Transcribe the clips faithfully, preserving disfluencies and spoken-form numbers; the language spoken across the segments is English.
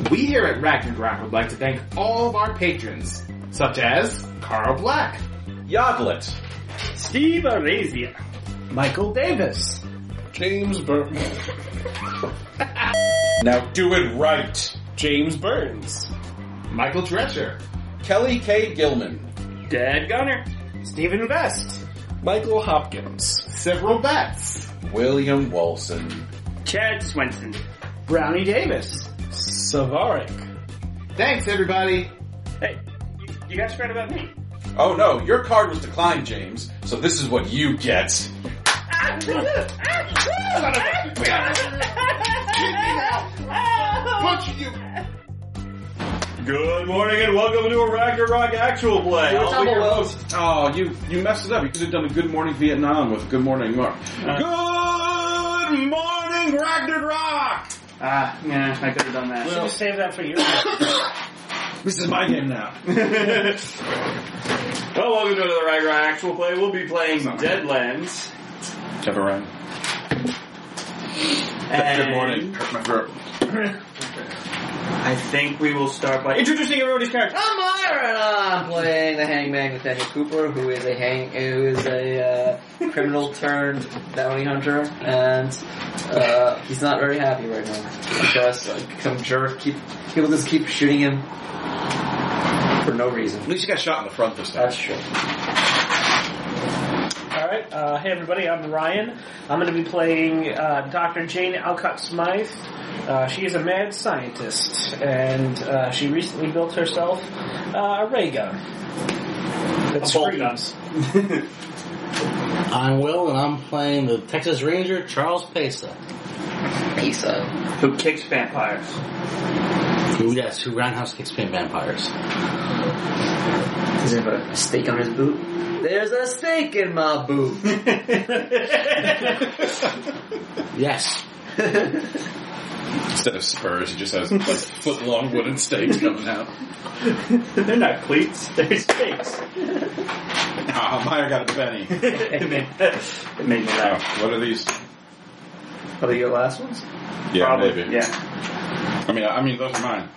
We here at Ragnarok would like to thank all of our patrons, such as Carl Black, Yodlet, Steve Arazia, Michael Davis, James Burton. Now do it right. James Burns, Michael Drescher, Kelly K. Gilman, Dad Gunner, Stephen Vest, Michael Hopkins. several Betts, William Wilson. Chad Swenson. Brownie Davis. Savaric. Thanks everybody! Hey, you, you guys forgot about me. Oh no, your card was declined, James, so this is what you get. Punch you! Good morning and welcome to a Ragnarok actual play. I'll be your host. Oh, you, you messed it up. You could have done a Good Morning Vietnam with Good Morning Mark. Uh, Good Morning Ragnarok! Ah, yeah, I could have done that. Should have saved that for you. This is my game now. Well, welcome to another Ragnarok actual play. We'll be playing Deadlands. Have a run. And Good morning. Hurt my throat. I think we will start by introducing everybody's character. I'm Myra, and I'm playing the Hangman Nathaniel Cooper, who is a hang, who is a uh, criminal turned bounty hunter, and uh, he's not very happy right now because uh, some jerk keep people just keep shooting him for no reason. At least you got shot in the front this time. That's true. Alright, uh, hey everybody, I'm Ryan. I'm going to be playing uh, Doctor Jane Alcott Smythe. Uh, she is a mad scientist, and uh, she recently built herself uh, a ray gun. That A bolt gun. screams. I'm Will, and I'm playing the Texas Ranger, Charles Pesa. Pizza. Who kicks vampires? Who, yes, who roundhouse kicks pin vampires. Does he have a steak on his boot? There's a steak in my boot. Yes. Instead of spurs, he just has like foot-long wooden stakes coming out. They're not cleats, they're stakes. Ah, Meyer got a penny. it, made, it made me Oh, laugh. what are these? Are they your last ones? Yeah, Probably, maybe. Yeah. I mean, I mean, those are mine.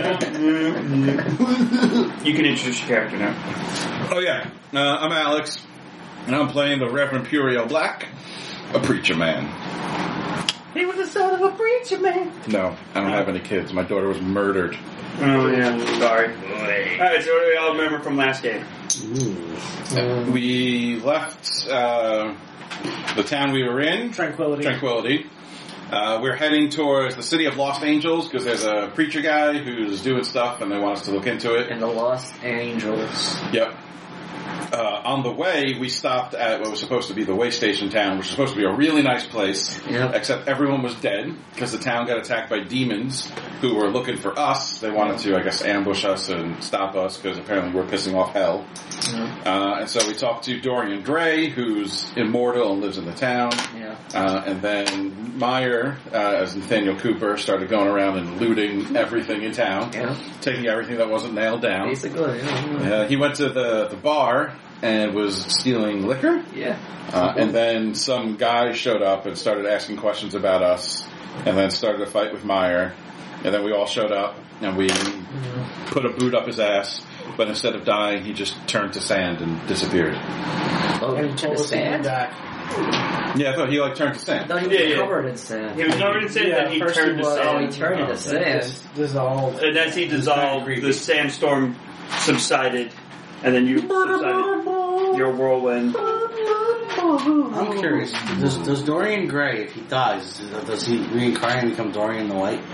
You can introduce your character now. Oh yeah, uh, I'm Alex, and I'm playing the Reverend Puriel Black, a preacher man. He was the son of a preacher man. No, I don't have any kids. My daughter was murdered. Oh yeah, sorry. Alright, so what do we all remember from last game? Ooh. We left uh, the town we were in, Tranquility. Tranquility. Uh, we're heading towards the city of Lost Angels because there's a preacher guy who's doing stuff and they want us to look into it. And the Lost Angels. Yep. Uh, on the way, we stopped at what was supposed to be the way station town, which was supposed to be a really nice place, Yep. except everyone was dead because the town got attacked by demons who were looking for us. They wanted to, I guess, ambush us and stop us because apparently we're pissing off hell. Yeah. Uh, and so we talked to Dorian Gray, who's immortal and lives in the town. Yeah. Uh, and then Meyer, uh, as Nathaniel Cooper, started going around and looting everything in town, Yeah. taking everything that wasn't nailed down. Basically, yeah. Uh, he went to the, the bar and was stealing liquor. Yeah. Uh, and then some guy showed up and started asking questions about us, and then started a fight with Meyer. And then we all showed up, and we put a boot up his ass, but instead of dying, he just turned to sand and disappeared. Oh, And to told the us to come sand? back. Yeah, I thought he like turned to I sand. thought he was Yeah, yeah. covered in sand. He was covered in sand, Yeah, then he first turned he to was- Oh, sand. he turned into sand. Dis- dissolved. And as he dissolved, the sandstorm subsided, and then you subsided your whirlwind. I'm curious. Does, does Dorian Gray, if he dies, does he reincarnate and become Dorian the White?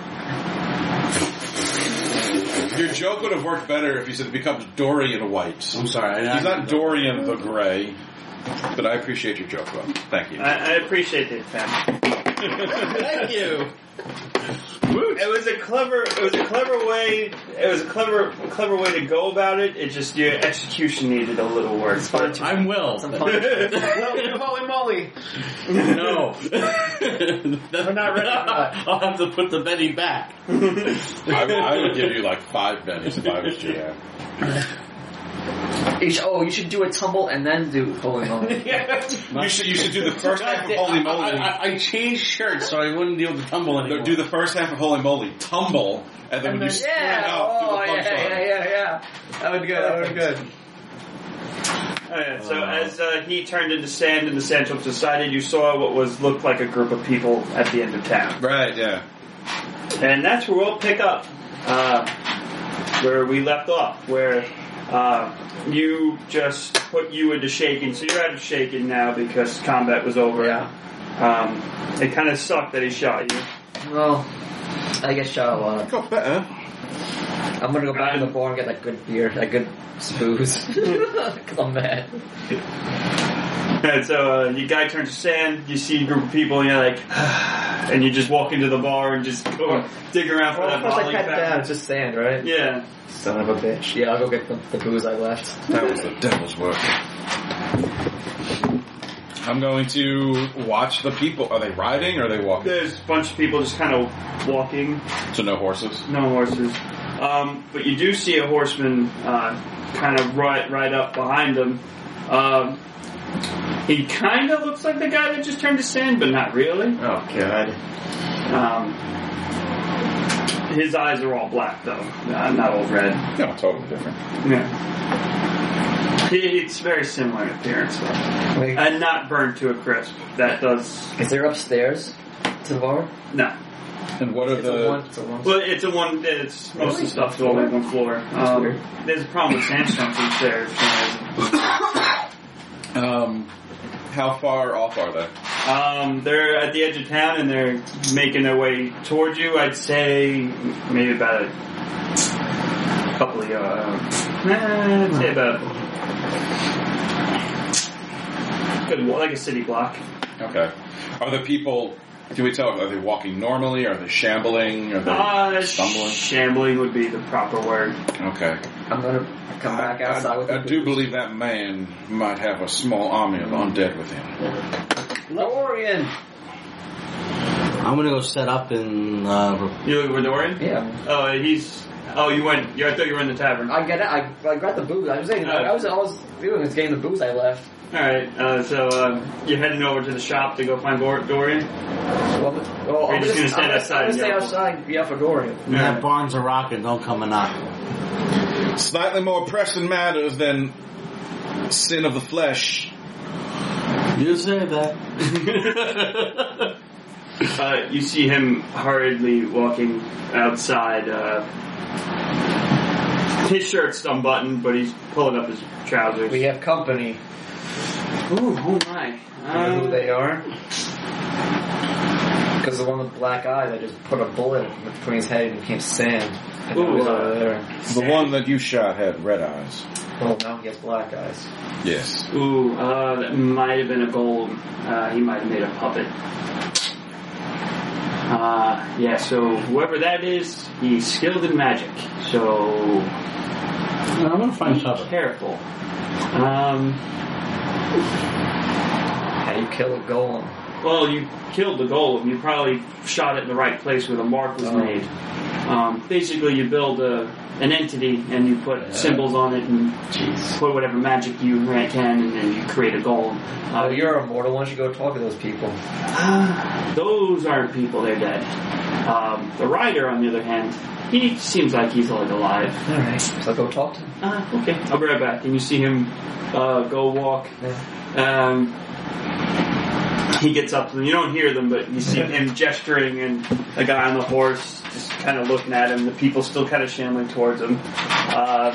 Your joke would have worked better if he said it becomes Dorian White. I'm sorry. I, He's not Dorian the Gray, but I appreciate your joke, Bob. Thank you. I, I appreciate it, Sam. Thank you. It was a clever. It was a clever way. It was a clever, clever way to go about it. It just your execution needed a little work. But I'm Will. Some fun. Holy moly. No. We're not ready for that. I'll have to put the Betty back. I, I would give you like five bennies if I was G M. You should, oh, you should do a tumble and then do holy moly. Yeah. You should you should do the first half of Holy I, Moly. I, I changed shirts so I wouldn't deal with the tumble anymore. No, do the first half of Holy Moly, tumble, and then And when you then- sprint Yeah, out, do oh, the yeah, punch yeah, line. yeah, yeah. That would be good, that would be good. Alright, so as uh, he turned into sand and the sand troops subsided, you saw what was looked like a group of people at the end of town. Right, yeah. And that's where we'll pick up, uh, where we left off, where uh, you just put you into shaking, so you're out of shaking now because combat was over. Yeah. Um, it kind of sucked that he shot you. Well, I get shot a lot. Got better. I'm gonna go back to the bar and get that good beer, that good booze. Cause I'm mad. And so uh, your guy turns to sand, you see a group of people, and you're like, and you just walk into the bar and just go dig around for Well, that of course I volley pat pack. down, it's just sand, right? Yeah. Son of a bitch. Yeah, I'll go get the, the booze I left. That was the devil's work. I'm going to watch the people. Are they riding or are they walking? There's a bunch of people just kind of walking, So no horses? no horses. Um, but you do see a horseman uh, kind of right, right up behind them. Um, he kind of looks like the guy that just turned to sand, but not really. Oh, God. Um, his eyes are all black, though, uh, not all red. No, totally different. Yeah. He- It's very similar in appearance, though. Wait, And not burned to a crisp. That does... is there upstairs to the bar? No. And what are It's the... a one. It's a one. Well, it's a one... It's most of Really? the stuff's all on one floor. Um, weird. there's a problem with sandstones upstairs. for some reason. Um, how far off are they? Um, they're at the edge of town and they're making their way towards you. I'd say maybe about a couple of yards. Nah, I'd say about good, like a city block. Okay. Are the people... Can we tell, are they walking normally? Are they shambling? Are they Uh, stumbling? shambling would be the proper word. Okay. I'm gonna come back I, outside I, with I the do booze. believe that man might have a small army of undead with him. Dorian! I'm gonna go set up in. Uh, You look with Dorian? Yeah. Oh, he's. Oh, you went. You, I thought you were in the tavern. I get it. I, I got the booze. I was saying, I was, I was doing was getting the booze I left. All right. Uh, so uh, you're heading over to the shop to go find Dor- Dorian. Well, well Or I'm you're just gonna stand I'm outside I'm and gonna stay yell? outside. Yeah, for Dorian. when that barn's a rockin', don't come and knock. Slightly more pressing matters than sin of the flesh. You say that. Uh, you see him hurriedly walking outside. Uh, his shirt's unbuttoned, but he's pulling up his trousers. We have company. Ooh, oh my! You know who Um, they are? Because the one with black eyes, I just put a bullet between his head and became sand. And now Ooh, he's uh, over there. The one that you shot had red eyes. Well, now he has black eyes. Yes. Ooh, uh, that might have been a golem. Uh, he might have made a puppet. Uh, yeah, so whoever that is, he's skilled in magic. So I'm gonna find be cover. careful. Um, How you kill a golem? well, you killed the golem. You probably shot it in the right place where the mark was Oh. made. Um, basically, you build a, an entity and you put Yeah. symbols on it and Jeez. put whatever magic you can, and then you create a golem. Uh, Oh, you're immortal. Why don't you go talk to those people? Those aren't people, they're dead. Um, the rider, on the other hand, he seems like he's like alive. Alright. So go talk to them. Ah, okay. I'll be right back. And you see him uh, go walk. Um, he gets up to them. You don't hear them, but you see him gesturing, and a guy on the horse just kind of looking at him. The people still kind of shambling towards him. Um,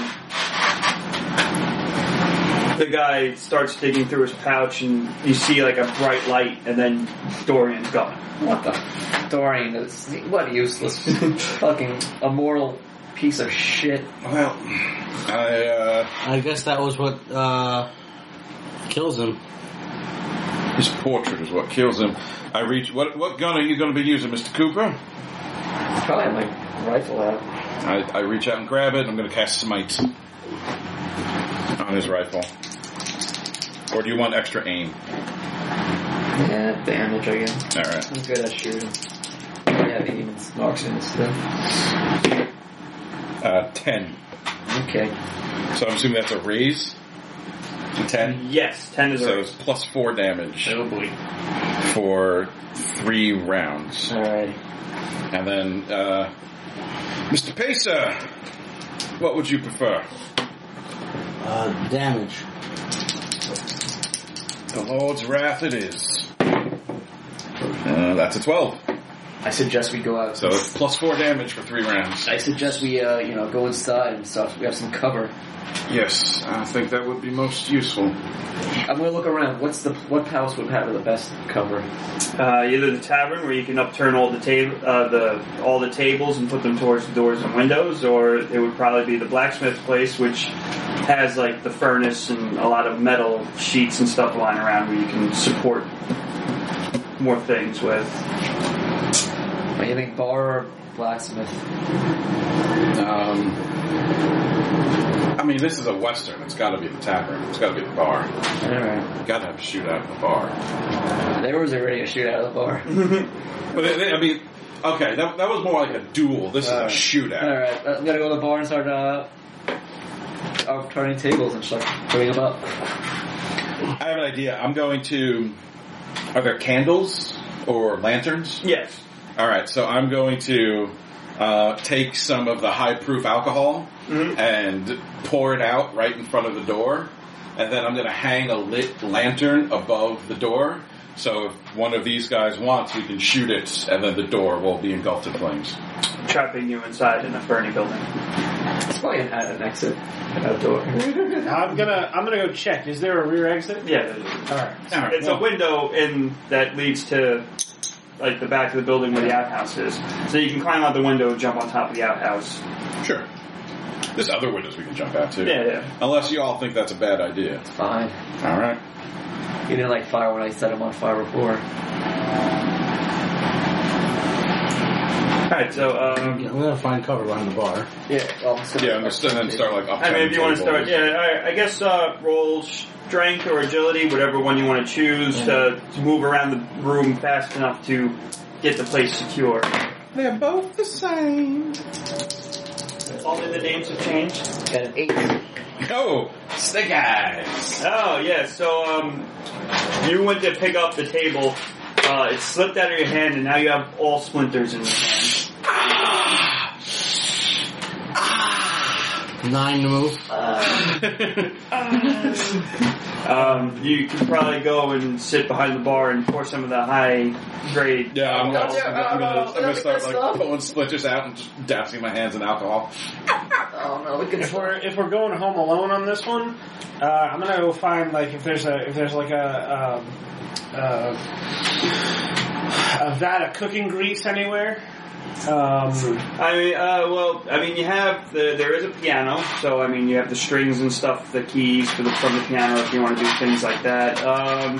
the guy starts digging through his pouch, and you see like a bright light, and then Dorian's gone. What the? Dorian is what a useless fucking immortal piece of shit. Well, I, uh, I guess that was what uh, kills him. his portrait is what kills him. I reach, what, what gun are you going to be using, Mister Cooper? Probably have my rifle out. I, I reach out and grab it, and I'm going to cast Smite on his rifle. Or do you want extra aim? Yeah, damage, I guess. Alright. I'm good at shooting. Yeah, the even marksman stuff. Uh, ten. Okay. So I'm assuming that's a raise? ten? Yes, ten is So a it's plus four damage Oh boy. for three rounds. Alright. And then, uh, Mister Pacer, what would you prefer? Uh, damage. The Lord's Wrath it is. Uh, that's a twelve. I suggest we go out. So it's plus four damage for three rounds. I suggest we, uh, you know, go inside and stuff. We have some cover. Yes, I think that would be most useful. I'm gonna look around. What's the what house would have the best cover? uh, either the tavern where you can upturn all the table, uh, the all the tables and put them towards the doors and windows, or it would probably be the blacksmith place, which has like the furnace and a lot of metal sheets and stuff lying around where you can support more things with. What do you think, bar or blacksmith? Um, I mean, this is a western. It's got to be the tavern. It's got to be the bar. Alright. Got to have a shootout at the bar. There was already a shootout at the bar. But they, they, I mean, okay, that, that was more like a duel. This Uh, is a shootout. Alright, I'm gonna go to the bar and start, uh, uh, turning tables and start putting them up. I have an idea. I'm going to. Are there candles or lanterns? Yes. All right, so I'm going to uh, take some of the high-proof alcohol Mhm. and pour it out right in front of the door, and then I'm going to hang a lit lantern above the door. So if one of these guys wants, we can shoot it, and then the door will be engulfed in flames. Trapping you inside in a burning building. It's probably an, an exit. Outdoor. I'm gonna I'm gonna go check. Is there a rear exit? Yeah, there is. All right. All right, It's well, a window in that leads to like the back of the building where the outhouse is. So you can climb out the window and jump on top of the outhouse. Sure. There's other windows we can jump out too. Yeah, yeah. Unless you all think that's a bad idea. Fine. All right. You didn't like fire when I set him on fire before. Alright, so, um, I'm gonna find cover behind the bar. Yeah, well, so Yeah, and then start like up. I mean, if you want to start, yeah, alright, I guess, uh, roll strength or agility, whatever one you want to choose to, to move around the room fast enough to get the place secure. They're both the same. Only the names have changed. Got an eight. Oh, Snake Eyes. Oh, yeah, so, um, you went to pick up the table, uh, it slipped out of your hand, and now you have all splinters in your hand. Nine to move. Um, you can probably go and sit behind the bar and pour some of the high grade. Yeah, I'm, alcohol. gonna, I'm, gonna, I'm gonna start like pulling splinters out and just dousing my hands in alcohol. Oh no, we can. If we're if we're going home alone on this one, uh, I'm gonna go find like if there's a if there's like a um, uh, a vat of cooking grease anywhere. Um, I mean, uh, well, I mean, you have the there is a piano, so I mean, you have the strings and stuff, the keys for the from the piano if you want to do things like that. Um,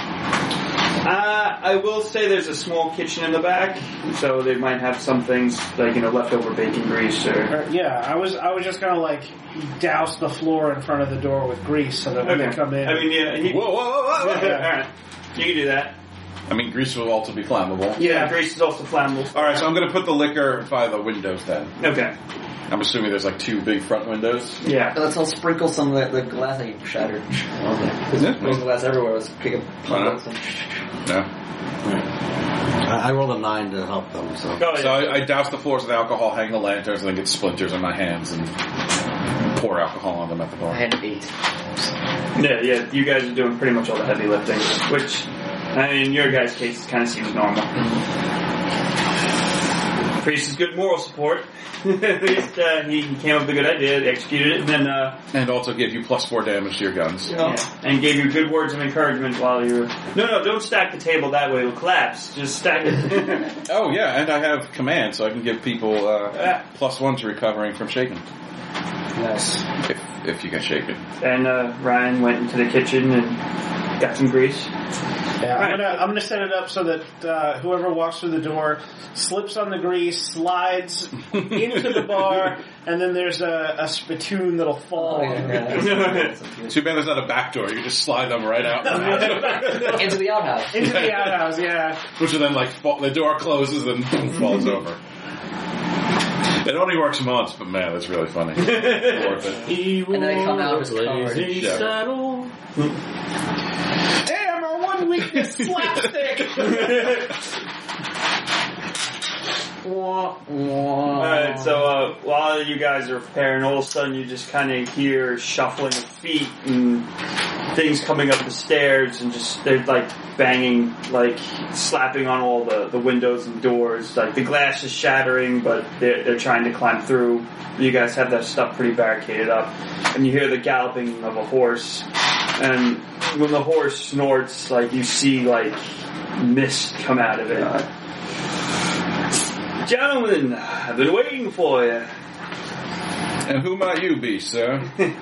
uh, I will say there's a small kitchen in the back, so they might have some things like you know leftover bacon grease or. or- yeah, I was I was just gonna like douse the floor in front of the door with grease so that when Okay. they come in. I mean, yeah, he, Whoa, whoa, whoa, whoa! whoa. all right, you can do that. I mean, grease will also be flammable. Yeah, grease is also flammable. All right, so I'm going to put the liquor by the windows then. Okay. I'm assuming there's like two big front windows. Yeah. Let's all sprinkle some of the, the glass that you shattered on there. There's Yeah. there's glass everywhere. Let's pick up Why not? puddles and No. I, I rolled a nine to help them, so. Go ahead. So I, I douse the floors with alcohol, hang the lanterns, and then get splinters in my hands and pour alcohol on them at the I bar. had an eight. Yeah, yeah, you guys are doing pretty much all the heavy lifting, which, I mean, in your guys' case, kind of seems normal. Priest is good moral support. At least uh, he came up with a good idea, they executed it, and then uh, And also give you plus four damage to your guns. yeah, and gave you good words of encouragement while you were. No, no, don't stack the table that way; it'll collapse. Just stack it. Oh yeah, and I have command, so I can give people uh, Yeah. plus one to recovering from shaken. Nice. If, if you get shaken. And uh, Ryan went into the kitchen and got some grease. Yeah, I'm Right. gonna I'm gonna set it up so that uh, whoever walks through the door slips on the grease, slides into the bar, and then there's a, a spittoon that'll fall. Oh, on the yeah, grease. yeah. Too bad there's not a back door. You can just slide them right out. Into the outhouse. Into the outhouse, yeah. Which will then like fall, the door closes and boom, falls over. It only works once, but man, that's really funny. Worth it. He And then I come out as blazing covered. saddle. Damn, our one weakness, slapstick! Alright, so uh, while you guys are preparing, all of a sudden you just kind of hear shuffling of feet and things coming up the stairs, and just they're like banging, like slapping on all the, the windows and doors. Like the glass is shattering, but they're, they're trying to climb through. You guys have that stuff pretty barricaded up, and you hear the galloping of a horse. And when the horse snorts, like you see like mist come out of it. Gentlemen, I've been waiting for you. And who might you be, sir?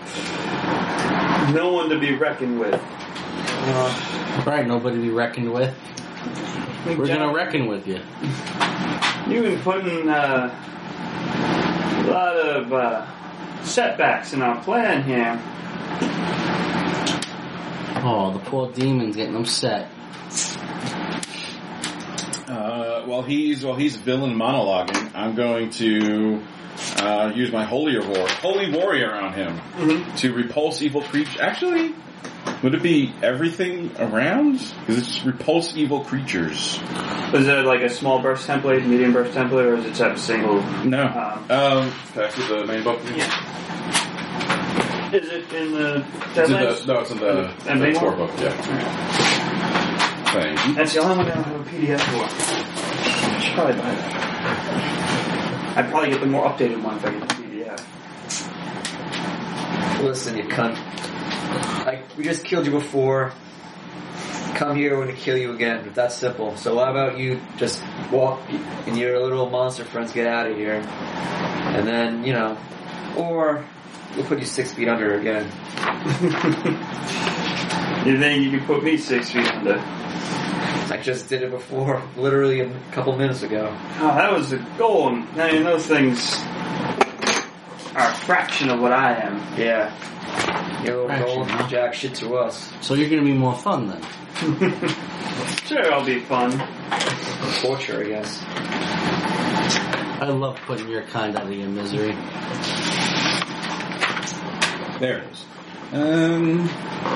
No one to be reckoned with. Right, nobody to be reckoned with. We're gonna reckon with you. You've been putting uh, a lot of uh, setbacks in our plan here. Oh, the poor demon's getting upset. Uh, while he's while he's villain monologuing, I'm going to uh, use my holy war, holy warrior on him Mm-hmm. to repulse evil creatures. Actually, would it be everything around? Because it's just repulse evil creatures. Is it like a small burst template, medium burst template, or is it just a single? No. Um, Um, can I see the main book? Yeah. Is it in the It's in the, Deadlands? no, it's in the, And the main core one? book. Yeah. Thank you. That's the only one I don't have a P D F for. I should probably buy that. I'd probably get the more updated one if I get the P D F. Listen, you cunt. Like, we just killed you before. Come here, we're gonna kill you again. That's simple. So how about you just walk and your little monster friends get out of here. And then, you know, or we'll put you six feet under again. You think you can put me six feet under? I just did it before, literally a couple minutes ago. Oh, that was the goal. I mean, those things are a fraction of what I am. Yeah. Your Fraction, gold huh? jack shit to us. So you're gonna be more fun then. Sure, I'll be fun. Torture, I guess. I love putting your kind out of your misery. There it is. Um,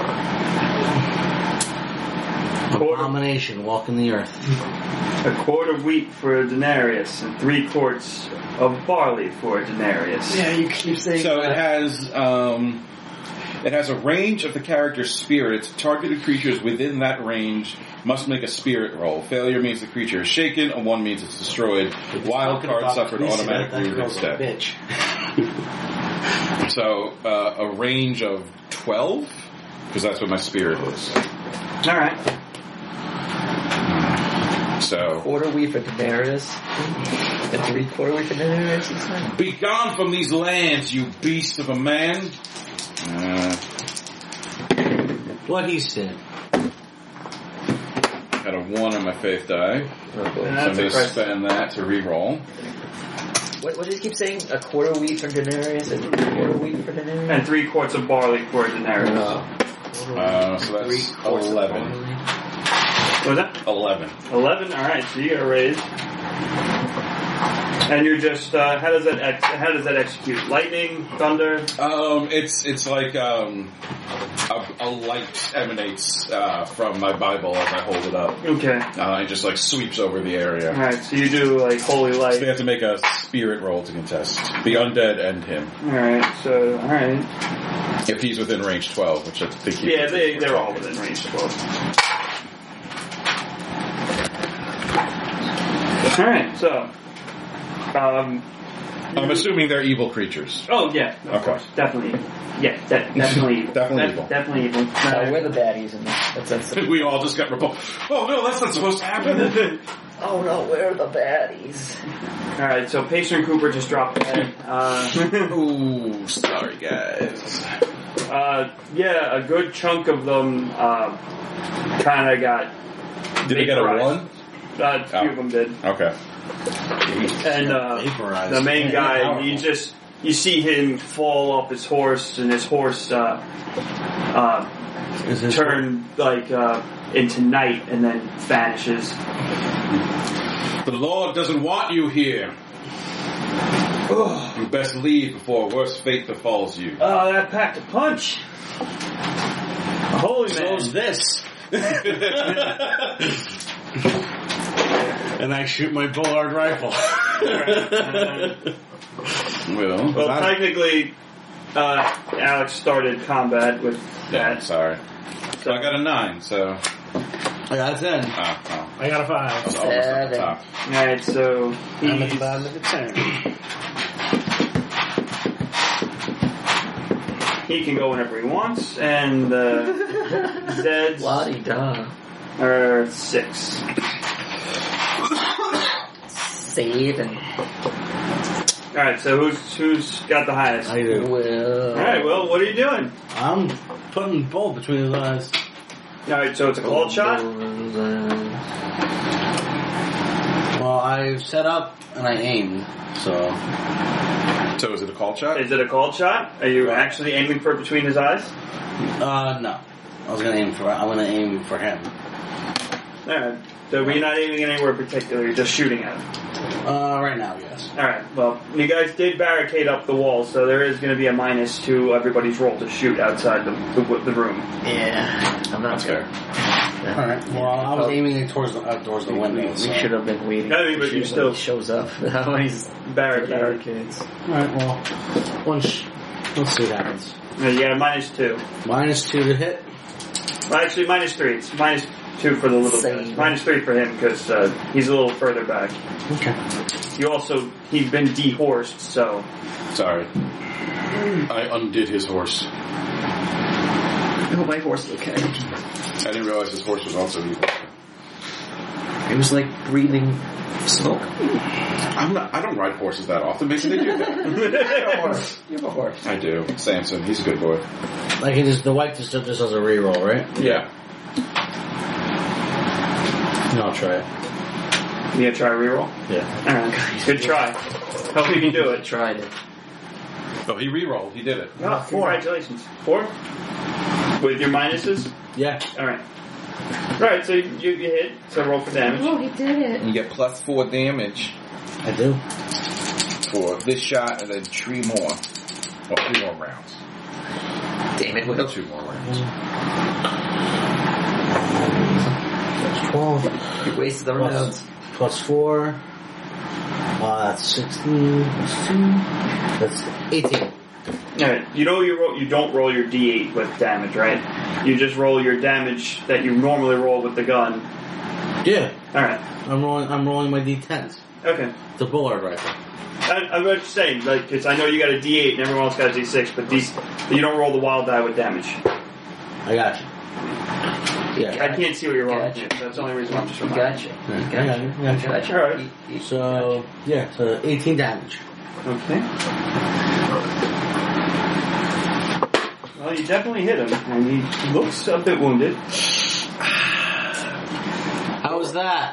Abomination walking the earth. A quart of wheat for a denarius and three quarts of barley for a denarius. Yeah, you keep saying so it has um, it has a range of the character's spirits. Targeted creatures within that range must make a spirit roll. Failure means the creature is shaken, and one means it's destroyed. Wild card suffered automatically with its death. Bitch. So uh, a range of twelve, because that's what my spirit is. All right. So quarter wheat for denarius. And three quarter wheat for denarius, you said? be gone from these lands, you beast of a man. Uh, What he said. got a one on my faith die. Oh, So boy. I'm That's going to impressive. spend that to re-roll. What, what did you keep saying? A quarter wheat for denarius and three quarter wheat for denarius? And three quarts of barley for a denarius. No. Uh, so Three that's quarts of eleven. barley. What was that? Eleven. Eleven. All right. So you get a raise. And you're just uh, how does that ex- how does that execute? Lightning, thunder. Um, it's it's like um, a, a light emanates uh, from my Bible as I hold it up. Okay. Uh, it just like sweeps over the area. All right. So you do like holy So we light. have to make a spirit roll to contest the undead and him. All right. So all right. If he's within range twelve, which I think he Yeah, they they're all within range of twelve. All right. So. Um. I'm assuming they're evil creatures. Oh yeah. Of Okay. course. Definitely. Yeah. De- definitely evil. Definitely De- evil. Definitely evil. Uh, we're the baddies in this. That's, that's the, We all just got repulsed. Oh no, that's not supposed to happen. oh no, we're the baddies. All right. So Pacer and Cooper just dropped dead. Uh, Ooh, sorry guys. uh, yeah, a good chunk of them uh, kind of got. Did they get a vaporized. one? Uh, a few Oh. of them did. Okay. And uh, Vaporized. the main Yeah, guy, powerful. you just you see him fall off his horse, and his horse uh, uh, Is this turn like uh, into night, and then vanishes. The Lord doesn't want you here. You best leave before a worse fate befalls you. Oh, that packed a punch. Holy man. So's this. And I shoot my bullard rifle. Well, Well, I- technically, uh, Alex started combat with yeah, that. sorry. So I got a nine, so. I got a ten. Oh, oh. I got a I five. was almost at the Seven. top. Alright, so I'm at the he's, bottom of the turn. he can go whenever he wants, and uh, Zed's La-di-da. are six. Saving. Alright, so who's who's got the highest? I do. Well. Alright, well, what are you doing? I'm putting bolt between his eyes. Alright, so it's a cold shot? Well, I set up and I aim, so. So is it a call shot? Is it a cold shot? Are you actually aiming for between his eyes? Uh, no. I was gonna aim for. I'm gonna aim for him. Alright, so we're not aiming anywhere particular, you're just shooting at him. Uh, right now, yes. Alright, well, you guys did barricade up the wall, so there is going to be a minus to everybody's roll to shoot outside the the, the room. Yeah. I'm not That's fair. Yeah. All right. Well, I was aiming it towards the uh, towards the window. We So. should have been waiting. I mean, but to you shoot still- when he shows up. When he's Barricade. barricades. All right. Well, one. Sh- let's see what happens. No, you got a minus two. Minus two to hit. Well, actually, minus three. It's minus two for the little Same. guys. Minus three for him, because uh, he's a little further back. Okay. You also, he's been dehorsed, so... Sorry. I undid his horse. Oh, my horse is okay. I didn't realize his horse was also evil. It was like breathing smoke. I'm not, I don't ride horses that often. Maybe they do that. You have a horse. I do. Samson, he's a good boy. Like it is the white just just does a reroll, right? Yeah. No, I'll try it. You gonna try a reroll? Yeah. Alright, good try. Hope you can do it. Tried it. Oh, he re-rolled. He did it. Oh, congratulations. Four? With your minuses? Yeah. Alright. Alright, so you, you hit, so roll for damage. Oh, he did it. You get plus four damage I do. for this shot and then three more. Or three more rounds. Damn it, No, Will. two more rounds. That's twelve. You wasted the Plus, rounds. plus four. Uh, that's sixteen. Plus two. That's eighteen. Alright, you know you roll, you don't roll your D eight with damage, right? You just roll your damage that you normally roll with the gun. Yeah. Alright, I'm rolling. I'm rolling my d tens. okay. The bullard rifle. I, I'm just saying, like, 'cause I know you got a D eight and everyone else got a D six, but these, you don't roll the wild die with damage. I got you. Yeah. I can't see what you're rolling. Gotcha. So that's the only reason I'm just You reminding. gotcha. Yeah, I got you. I got you. Gotcha. Alright. You- you- So yeah, so eighteen damage. Okay. Well, you definitely hit him, and he looks a bit wounded. How was that?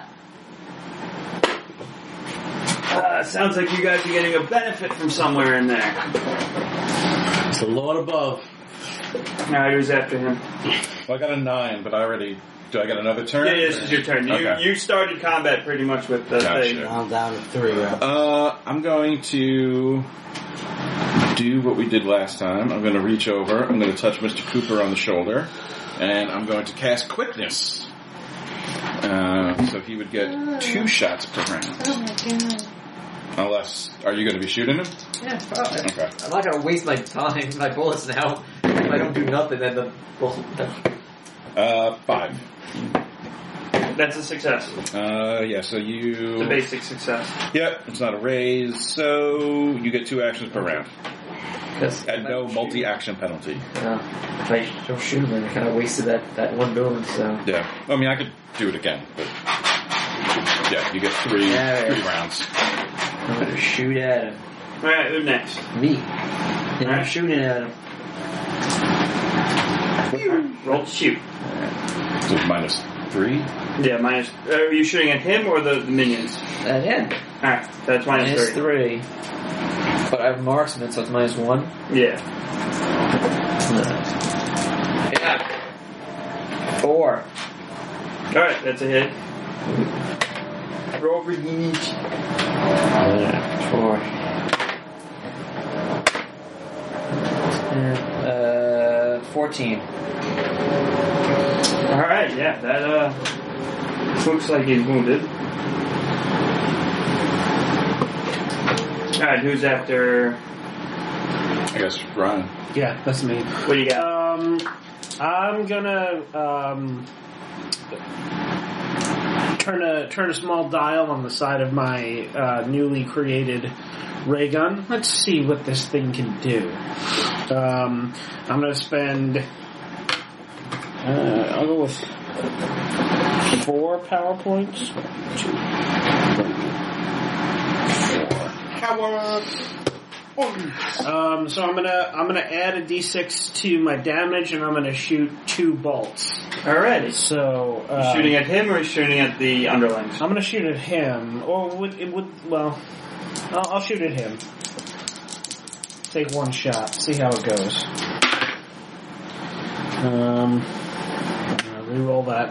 Uh, sounds like you guys are getting a benefit from somewhere in there. It's the Lord above. Alright, who's after him? Well, I got a nine, but I already. Do I get another turn? Yeah, yeah, this is your turn. You Okay. you started combat pretty much with the Gotcha. thing. I'm down to three. Yeah. Uh, I'm going to do what we did last time. I'm going to reach over. I'm going to touch Mister Cooper on the shoulder, and I'm going to cast Quickness. Uh, so he would get two shots per round. Oh my god. Unless, are you going to be shooting him? Yeah, probably. Okay. I'm not gonna waste my time, my bullets now. If I don't do nothing, then the bullet. Uh, five. That's a success. Uh, yeah. So you. It's a basic success. Yep. It's not a raise, so you get two actions per round, Because and no multi-action penalty. Uh, if I don't shoot him, then I kind of wasted that, that one build. So Yeah. I mean, I could do it again, but yeah, you get three Yeah, three yeah. rounds. I'm gonna shoot at him. Alright, who's next? Me. And I'm Alright. shooting at him. Roll to shoot. So it's minus three. Yeah, minus. Uh, are you shooting at him or the, the minions? And yeah, Alright, that's minus, minus three. three. But I have marksman, so it's minus one. Yeah. Yeah. Four. Alright, that's a hit. Roll for damage. Four. Uh, fourteen. Alright, yeah, that uh looks like he's wounded. Alright, who's after I guess Ryan. Yeah, that's me. what do you got? Um, I'm gonna um, turn a turn a small dial on the side of my uh, newly created ray gun. Let's see what this thing can do. Um, I'm gonna spend. Uh, I'll go with four power points. Two, Power. Um, so I'm gonna I'm gonna add a d six to my damage, and I'm gonna shoot two bolts. Alrighty. So You uh, shooting at him or shooting at the underlings? I'm gonna shoot at him, or would it would well? I'll, I'll shoot at him. Take one shot, see how it goes. Um, I'm gonna re-roll that.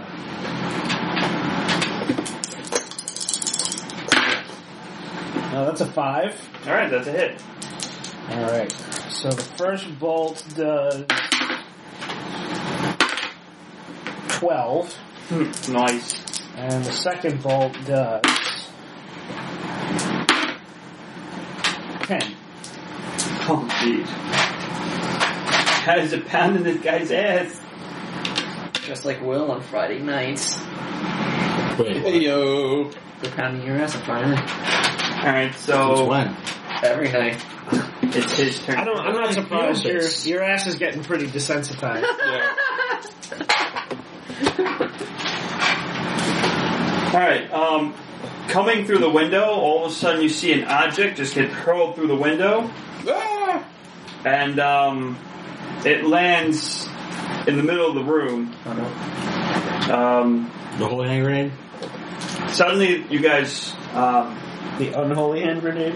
Uh, that's a five. Alright, that's a hit. Alright, so the first bolt does twelve, Nice. and the second bolt does ten. Oh, jeez. How is it pounding this guy's ass? Just like Will on Friday nights. Wait, Hey yo. They're pounding your ass on Friday night. Alright, since so when? Every night. it's his turn. I don't, I'm not surprised. feel Your, this. your ass is getting pretty desensitized. Alright, um, coming through the window, all of a sudden you see an object just get hurled through the window, Ah! and um, it lands in the middle of the room. Um, The holy hand grenade? suddenly you guys, um, The unholy hand grenade.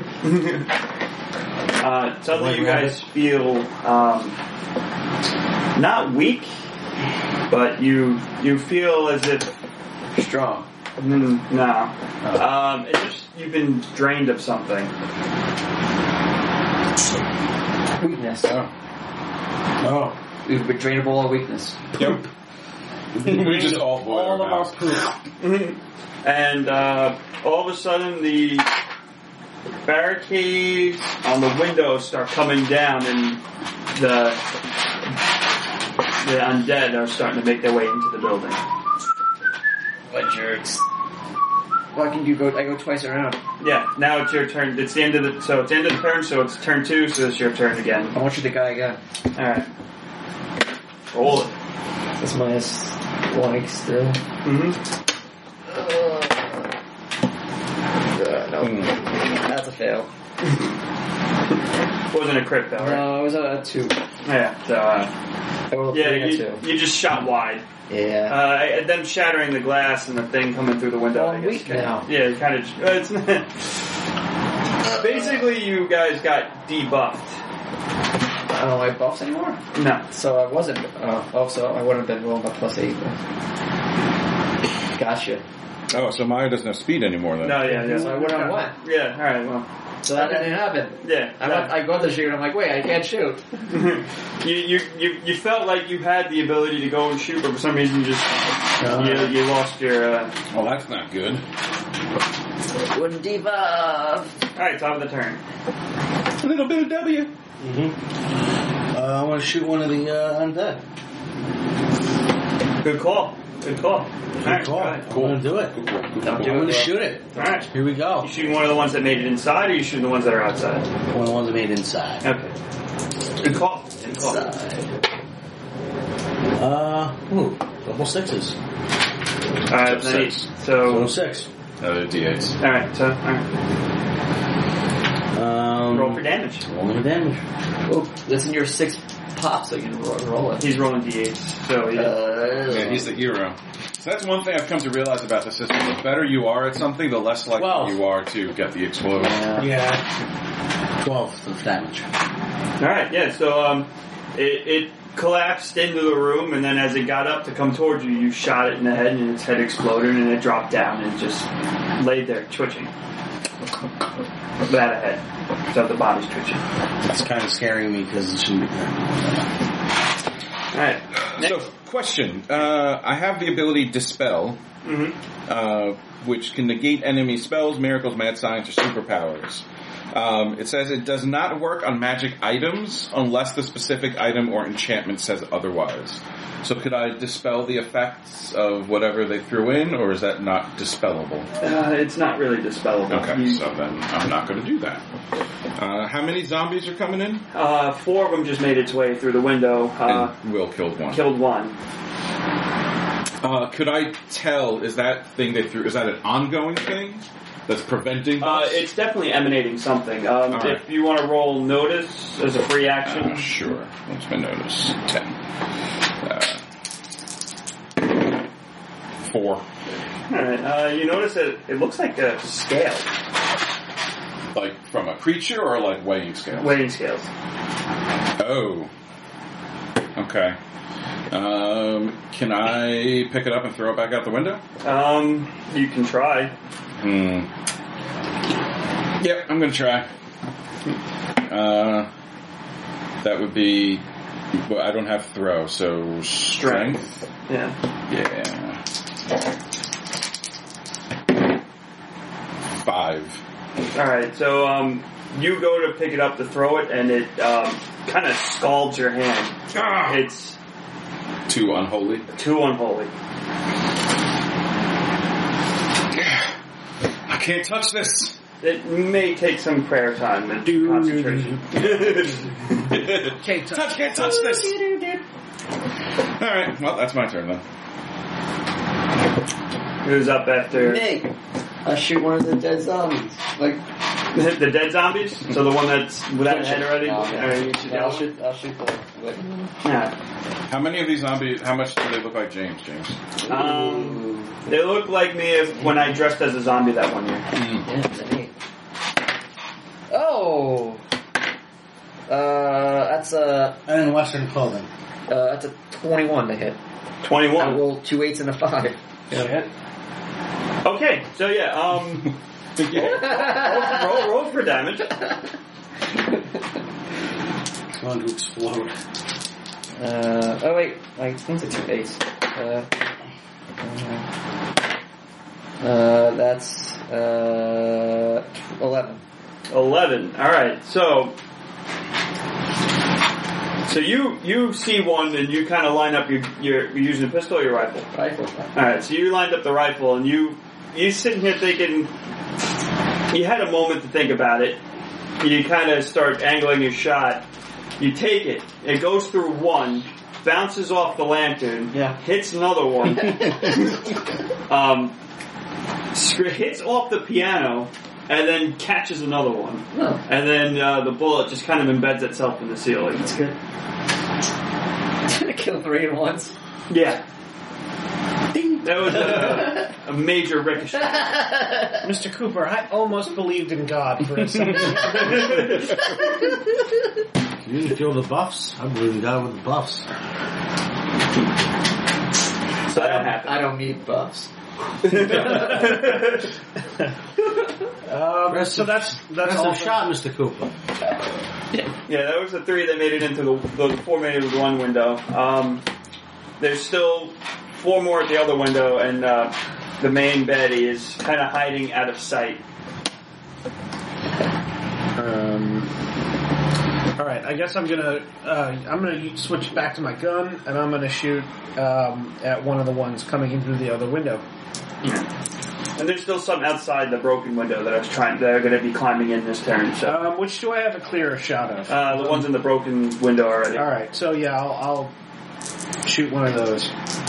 uh, suddenly Like you guys feel um, not weak, but you you feel as if Strong. mm, no, um, it's just you've been drained of something. Weakness. Oh. We've been drained of all our weakness. Yep. We just all boil All our of our mouths. poop. And uh, all of a sudden, the barricades on the windows start coming down, and the the undead are starting to make their way into the building. What jerks. Why can you go? I go twice around. Yeah, now it's your turn. It's the end of the so it's the end of the turn. So it's turn two. So it's your turn again. I want you the guy again. All right, roll it. That's minus one still. Mm-hmm. Uh, no. That's a fail. Wasn't a crit though, right? No, it was a two. Yeah. So uh, I rolled a yeah, three and a you, two. you just shot wide. Yeah. Uh, and them shattering the glass and the thing coming through the window. Well, I guess. weak now. Yeah, it kind of. Uh, it's basically, you guys got debuffed. I don't like buffs anymore. No. So I wasn't. Uh, oh, so I wouldn't have been rolling by plus eight. Gotcha. Oh, so Maya doesn't have speed anymore then. No, yeah, yeah. So I would have won. Yeah, alright, well. So that didn't happen. Yeah. I, went, I go to shoot and I'm like, wait, I can't shoot. you, you, you, you felt like you had the ability to go and shoot, but for some reason you just. Uh, you, you lost your. Uh... Well, that's not good. Wouldn't debuff. Alright, top of the turn. A little bit of W. Mm-hmm. Uh, I want to shoot one of the uh, undead. Good call. Good call. Good Alright, call. alright. I'm going to do it. Don't I'm do going it. to bro. shoot it. Alright. Here we go. You shooting one of the ones that made it inside, or you shooting the ones that are outside? One of the ones I made inside. Okay. Good call. Good call. Inside. Uh, ooh, double sixes. Alright, So nice. six. So So. six. Another D eights. Alright, so. Alright. Um, Roll for damage. Rolling for damage. Oh, listen, your six pops, so you can roll, roll it. He's rolling d eights, so yeah. Uh, Yeah, he's the hero. So that's one thing I've come to realize about the system. The better you are at something, the less likely Well. you are to get the explosion. yeah. Yeah. twelve of damage. Alright, yeah, so um, it, it collapsed into the room, and then as it got up to come towards you, you shot it in the head, and its head exploded, and it dropped down and just laid there twitching. that ahead. So the body's twitching. It's kind of scaring me because it shouldn't be there. Alright. So, question. Uh, I have the ability Dispel, Mm-hmm. uh, which can negate enemy spells, miracles, mad science, or superpowers. Um, it says it does not work on magic items unless the specific item or enchantment says otherwise. So could I dispel the effects of whatever they threw in, or is that not dispellable? Uh, it's not really dispellable. Okay, You- so then I'm not going to do that. Uh, how many zombies are coming in? Uh, four of them just made its way through the window. Uh, And Will killed one. killed one. Uh, could I tell, is that thing they threw, is that an ongoing thing that's preventing Uh, buffs? it's definitely emanating something. Um, All right. If you want to roll notice as a free action, Uh, sure. What's my notice? Ten. Uh, four. alright, uh, you notice that it looks like a scale, Like from a creature or like weighing scale? weighing scales. Oh. Okay. Um, can I pick it up and throw it back out the window? Um, you can try. Hmm. Yep, I'm gonna try. Uh, that would be. Well, I don't have throw, so strength. Yeah. Yeah. Five. Alright, so um, you go to pick it up to throw it, and it um, kind of scalds your hand. Ah! It's Too unholy. too unholy. I can't touch this. It may take some prayer time and concentration. Okay, touch, can't touch this. All right. Well, that's my turn then. Who's up after Me. I shoot one of the dead zombies. Like, the dead zombies? So the one that's without a head already? No, yeah. Alright, you shoot Yeah, that I'll one? shoot. I'll shoot the. Like, Yeah. How many of these zombies? How much do they look like James? James. Um, they look like me if, when I dressed as a zombie that one year. yeah, that's neat. Oh. Uh, that's a And in Western clothing. uh, that's a twenty-one to hit. I twenty-one. rolled two eights and a five. Okay, so yeah, um, roll, roll, roll for damage. It's going to explode. Uh, oh wait, I think it's two eights. Uh, uh, uh, that's uh, eleven. eleven. Alright, so so you you see one and you kind of line up your, your you're using a pistol or your rifle? Rifle. Alright, so you lined up the rifle and you you sitting here thinking you had a moment to think about it. You kind of start angling your shot. You take it. It goes through one, bounces off the lantern, Yeah. hits another one, um, sc- hits off the piano, and then catches another one. Oh, And then uh, the bullet just kind of embeds itself in the ceiling. that's good. Kill three at once. Yeah. That was a, a major ricochet. Mister Cooper, I almost believed in God for a second. You didn't feel the buffs? I believe in God with the buffs. So I that don't, happened. I don't need buffs. um, Rest so of- that's that's That's all. a shot, Mister Cooper. Yeah, that was the three that made it into the, the four made it with one window. Um, there's still four more at the other window, and uh, the main Betty is kind of hiding out of sight. Um, all right, I guess I'm gonna uh, I'm gonna switch back to my gun, and I'm gonna shoot um, at one of the ones coming in through the other window. And there's still some outside the broken window that I was trying. That are going to be climbing in this turn. So Um, which do I have a clearer shot of? uh, the ones in the broken window already. All right, so yeah, I'll, I'll shoot one of those.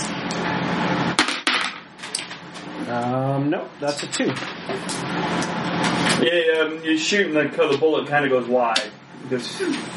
Um, nope, that's a two. Yeah, um, you're shooting the the bullet kind of goes wide. Because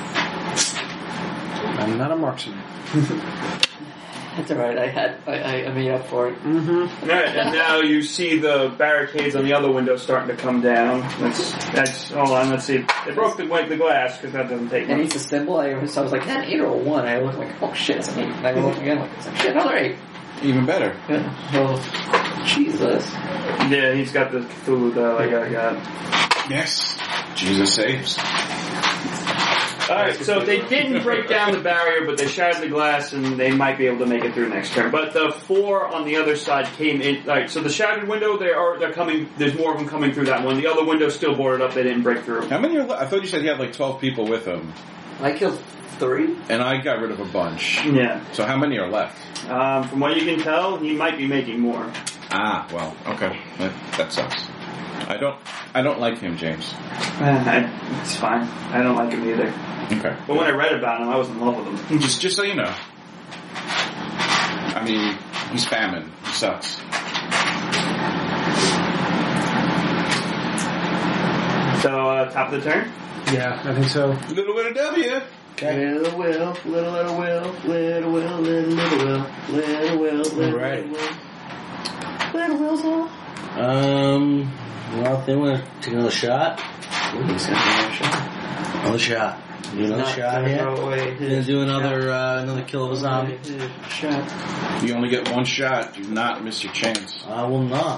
I'm not a marksman. That's alright, I had, I, I, I made up for it. Mm-hmm. Alright, and now you see the barricades on the other window starting to come down. That's, that's, hold on, let's see. They broke the, like, the glass, because that doesn't take And much. it's a symbol, I was, I was like, that eight or a one. I looked like, oh shit, it's an eight. And I looked again, like, it's like, shit, another eight. Even better. Yeah. Oh, Jesus. Yeah, he's got the Cthulhu, though, like I got. Yes. Jesus saves. Alright, so they didn't break down the barrier, but they shattered the glass, and they might be able to make it through next turn. But the four on the other side came in. Alright, so the shattered window, they are they're coming. There's more of them coming through that one. The other window's still boarded up. They didn't break through. How many are left? I thought you said he had like twelve people with him, I killed three. and I got rid of a bunch. Yeah. So how many are left? Um, from what you can tell, he might be making more. Ah, well, okay, that, that sucks. I don't, I don't like him, James. I, it's fine. I don't like him either. Okay, But when I read about him, I was in love with him. just, just so you know. I mean, he's famine. He sucks. So, uh, top of the turn? Yeah, I think so. Little bit of W. Little will, little little will, little will, little little will, little will, little Right. will. Little will's all. Um, well, if they want to take another shot, He's gonna have a shot. another shot. Do another Not shot gonna here. throw away Gonna his do another uh, another kill of a zombie. shot. You only get one shot. Do not miss your chance. I will not.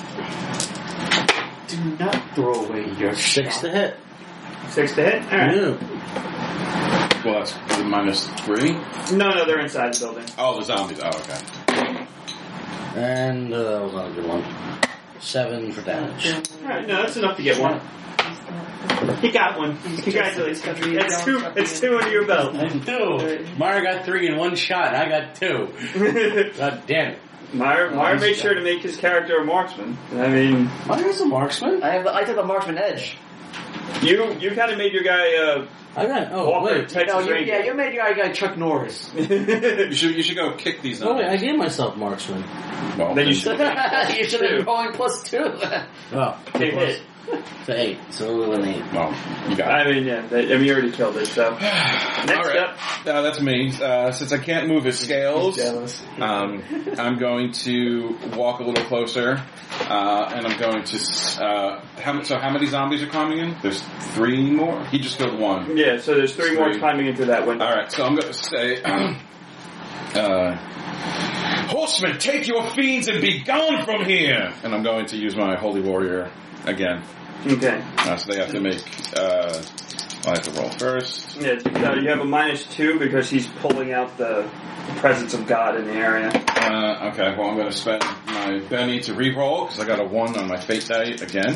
Do not throw away your Six shot. to hit. Six to hit? Alright. Yeah. Well, that's minus three. No, no, they're inside the building. Oh, the zombies. Oh, okay. And uh, that was not a good one. Seven for damage. Alright, no, that's enough to get one. He got one. Congratulations. That's two, that's two under your belt. Two. Mario got three in one shot. I got two. God damn it. Meyer, Meyer made sure to make his character a marksman. I mean, Mario's a marksman. I have the, I took the marksman edge. you you kind of made your guy uh, I got. Oh Walker, wait. Texas No, you, Ranger. yeah, you made your guy Chuck Norris. You should, you should go kick these Oh wait. I zombies. gave myself marksman. Well, Then you should You should have been rolling plus two. Oh, take it. to eight. So an eight. Well, you got it. I mean, yeah, that, I mean, you already killed it. So next All right. up, Uh, that's me. Uh, since I can't move his scales, um, I'm going to walk a little closer, uh, and I'm going to. Uh, how, so, how many zombies are coming in? There's three more. He just killed one. yeah. So there's three, more Three. climbing into that window. All right. So I'm going to say, uh, "Horsemen, take your fiends and be gone from here!" And I'm going to use my holy warrior again. Okay. Uh, so they have to make. Uh, I have to roll first. Yeah. So you have a minus two because he's pulling out the presence of God in the area. Uh, okay, well I'm going to spend my Benny to re-roll because I got a one on my fate die again.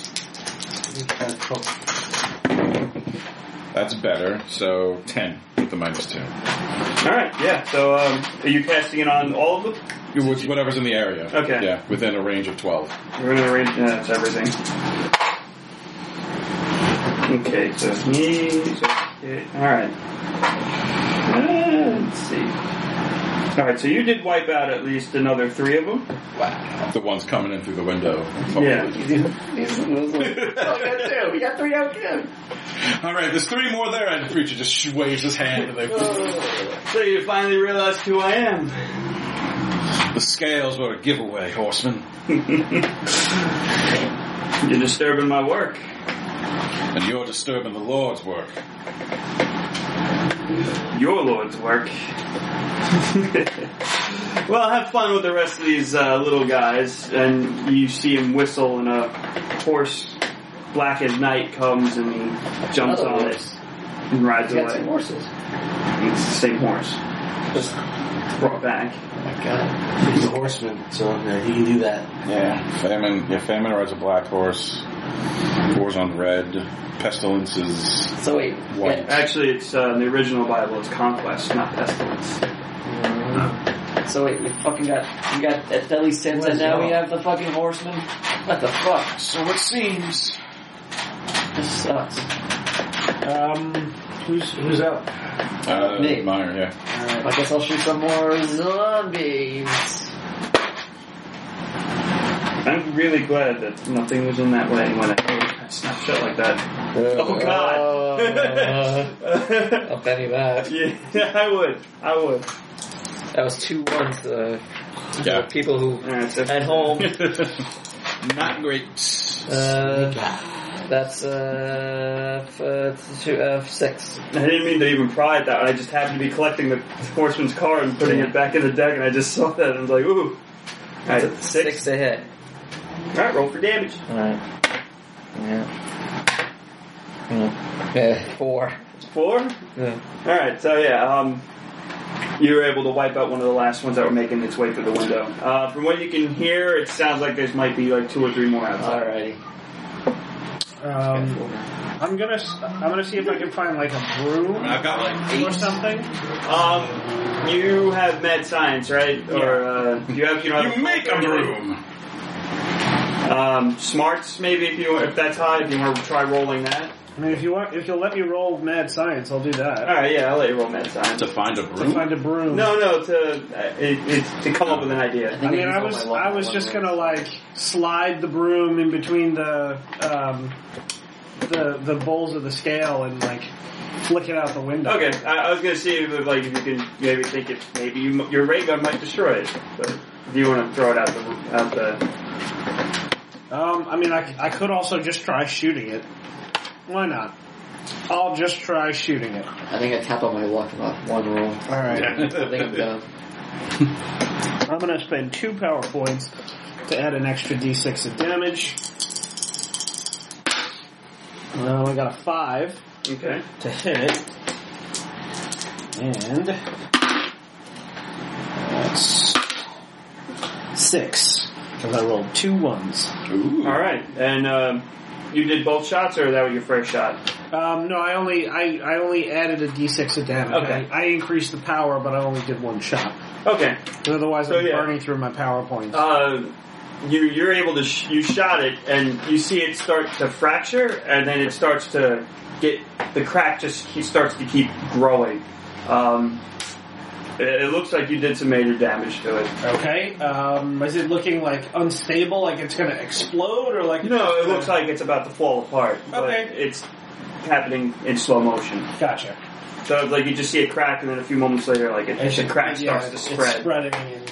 That's better, so ten with the minus two. All right. Yeah. So um, are you casting it on all of them? Which- Whatever's in the area. Okay. Yeah, within a range of twelve. We're gonna arrange uh, that's everything. Okay, so he's okay. Alright. Uh, let's see. Alright, so you did wipe out at least another three of them. The one's coming in through the window. Yeah. Oh, you got two. You got three out good. Alright, there's three more there, and the preacher just waves his hand. And they, So you finally realized who I am. the scales were a giveaway, horseman. You're disturbing my work. And you're disturbing the Lord's work. Your Lord's work. Well, have fun with the rest of these uh, little guys. And you see him whistle, and a horse, black as night, comes and he jumps Another on horse. it and rides You got two away. horses. It's the same horse, just brought back. Oh my god. He's a horseman, so yeah, he can do that. Yeah, famine. Yeah, famine rides a black horse. Wars on red. Pestilence is So wait. white. Yeah. Actually, it's uh, in the original Bible. It's conquest, not pestilence. So wait, we fucking got we got at deadly sins, and now we have the fucking horseman. What the fuck? So it seems. This sucks. Um, who's who's up? Uh, Me. Meyer, yeah. Alright, I guess I'll shoot some more zombies. I'm really glad that nothing was in that way when I snapped shut like that. Oh God! I'll bet you that. Yeah, I would. I would. That was two ones. Uh, Yeah. for people who Alright, so at home. Not great. Uh, that's uh, f- uh, two, uh, six. I didn't mean to even pry at that. I just happened to be collecting the horseman's card and putting it back in the deck, and I just saw that and I was like, ooh. Alright, Six six. to hit. Alright, roll for damage. Alright. Yeah. Yeah, four. Four? Yeah. Alright, so yeah, um, you were able to wipe out one of the last ones that were making its way through the window. Uh, from what you can hear, it sounds like there might be like two or three more outside. Alrighty. Um, I'm gonna s- I'm gonna see if I can find like a broom I've got like or eight. something. Um, you have med science, right? Or uh, you have you know You make a broom. Um, smarts maybe if you if that's high if you want to try rolling that. I mean, if you want, if you'll let me roll mad science, I'll do that. All right, yeah, I'll let you roll med science. To find a To broom? find a broom. No, no, to uh, it, it's to come up with an idea. I mean, I was I was just gonna like slide the broom in between the um, the the bowls of the scale and like flick it out the window. Okay, I, I was gonna see if like if you can maybe think it maybe you, your ray gun might destroy it, but if you want to throw it out the out the. Um, I mean, I I could also just try shooting it. Why not? I'll just try shooting it. I think I tap on my luck about one roll. All right. I think I'm done. I'm going to spend two power points to add an extra d six of damage. Well, I got a five Okay. to hit it. And that's six. Because I rolled two ones. Ooh. All right, and um, you did both shots, or that was your first shot? Um, no, I only I, I only added a d six of damage. Okay. I, I increased the power, but I only did one shot. Okay. Otherwise, So, I'm yeah. burning through my power points. Uh, you you're able to sh- you shot it, and you see it start to fracture, and then it starts to get the crack just he starts to keep growing. Um, it, it looks like you did some major damage to it. Okay. Um, is it looking like unstable, like it's going to explode, or like it's No, just it gonna- looks like it's about to fall apart. But Okay. it's happening in slow motion. Gotcha. So it's like you just see it crack, and then a few moments later, like it, the crack yeah, starts to it's spread. spreading. And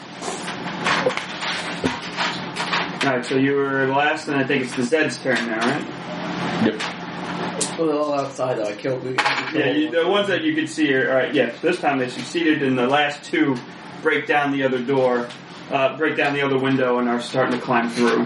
All right, so you were last, and I think it's the Zed's turn now, right? Yep. Well, they're all outside though. I killed. We, we Yeah, you, the ones that you could see are, all right, yes, this time they succeeded in the last two break down the other door, uh, break down the other window and are starting to climb through.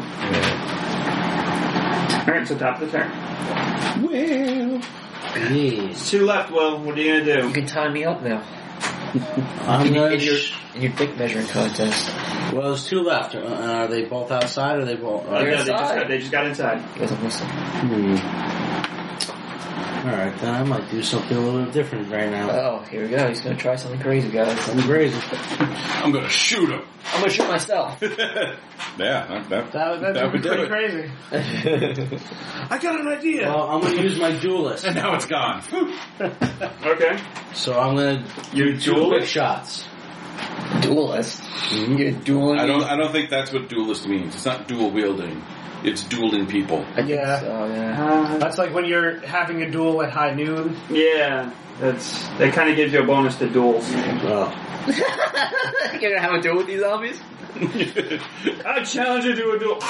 Alright, so top of the turn. Well, yes. Two left, Will. What are you You gonna do? can tie me up now. I'm in, gonna in your sh- in your dick measuring contest. Well, there's two left. Uh, are they both outside, or are they both? Uh, no, they, just inside. got, they just got inside. You guys are missing. Hmm. All right, then I might do something a little bit different right now. Oh, here we go. He's gonna try something crazy, guys. I'm crazy. I'm gonna shoot him. I'm gonna shoot myself. Yeah, that, that, that that, that would be would do pretty it. crazy. I got an idea. Well, I'm gonna use my duelist. And now it's gone. Okay. So I'm gonna You do two duel quick it? shots. Duelist. You're dueling. I don't. I don't think that's what duelist means. It's not dual wielding. It's dueling people. I think Yeah. so, yeah. Uh, That's like when you're having a duel at high noon. yeah, that's that kind of gives you a bonus to duels. Oh. You're gonna have a duel with these zombies? I challenge you to a duel.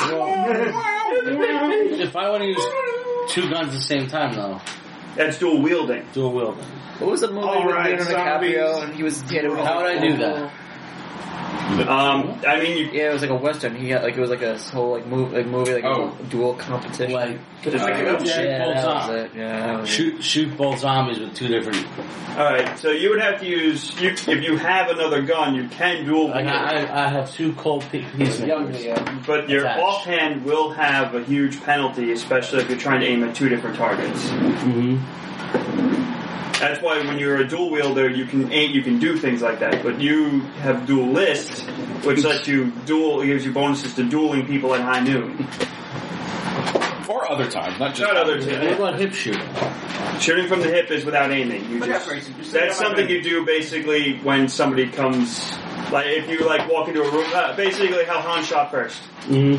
If I want to use two guns at the same time, though, That's dual wielding. dual wielding. What was the movie All with right, Leonardo DiCaprio zombies. and he was he had a, How would I do that? Um, I mean, you, Yeah, it was like a western. He had like it was like a whole like move like movie like Oh. a duel competition. Like, Just uh, like a- shoot yeah, both that was zombies. it. Yeah, that was it. Shoot, shoot both zombies with two different. all right. So you would have to use you, if you have another gun, you can dual Like wield, I, I have two cold pe- Young peacemakers. Leo. but your attached. offhand will have a huge penalty, especially if you're trying to aim at two different targets. Mm-hmm. That's why when you're a dual wielder, you can aim, you can do things like that. But you have duelist, which lets you duel, gives you bonuses to dueling people at high noon. Or other times, not just Not other What times. about hip shooting? Shooting from the hip is without aiming. You just, that's something you do basically when somebody comes, like if you like walk into a room. Uh, basically, how Han shot first. Mm-hmm.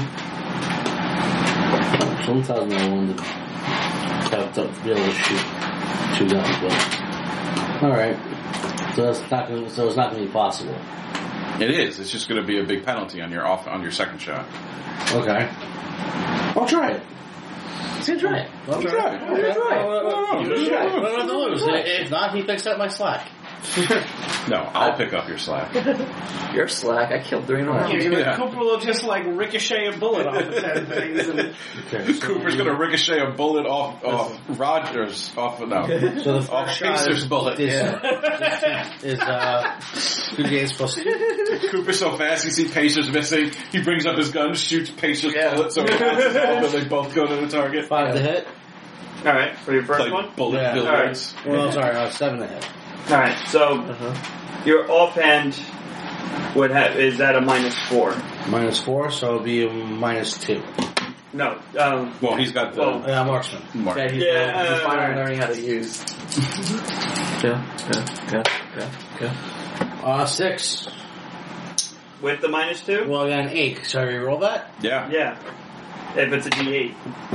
Sometimes I wanted to have to be able to shoot two guns, but all right. So that's not gonna, so it's not going to be possible. It is. It's just going to be a big penalty on your off on your second shot. Okay. I'll try it. Let's go try it. I'll try it. I'll try it. What do I have to lose? If not, he picks up my slack. No, I'll pick up your slack. You're slack. I killed three in a row. Yeah. Cooper will just like ricochet a bullet off the ten things. And Okay, so Cooper's gonna ricochet a bullet off off Rogers off no So the off first shot Pacer's is, bullet. is, is uh, two D eight plus two. Cooper's so fast, you see Pacer's missing. He brings up his gun, shoots Pacer's Yeah. bullet, so he bounces off, and they both go to the target. Five to hit. All right, for your first Like one. bullet Yeah. billiards. Well, sorry, uh, seven to hit. All right, so your offhand would have is at a minus four. Minus four, so it'll be a minus two. No, um, Well, he's got the Well, Yeah, marksman. mark. Yeah, he's, Yeah, uh, he's uh, finally learning how to use. Go, go, go, go, go. Uh, six. with the minus two. Well, I got an eight. Shall I re-roll that? Yeah. Yeah, if it's a D eight.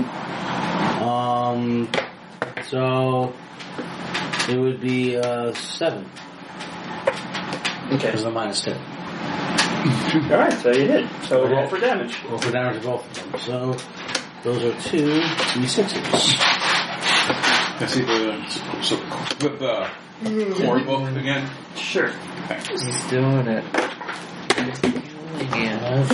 Um, so it would be uh, seven. Okay. Because of the minus two. All right, so you hit. So Okay. roll for damage. Roll for damage to both of them. So those are two D sixes. I see the so with the core book again. Sure. He's doing it. He's doing it.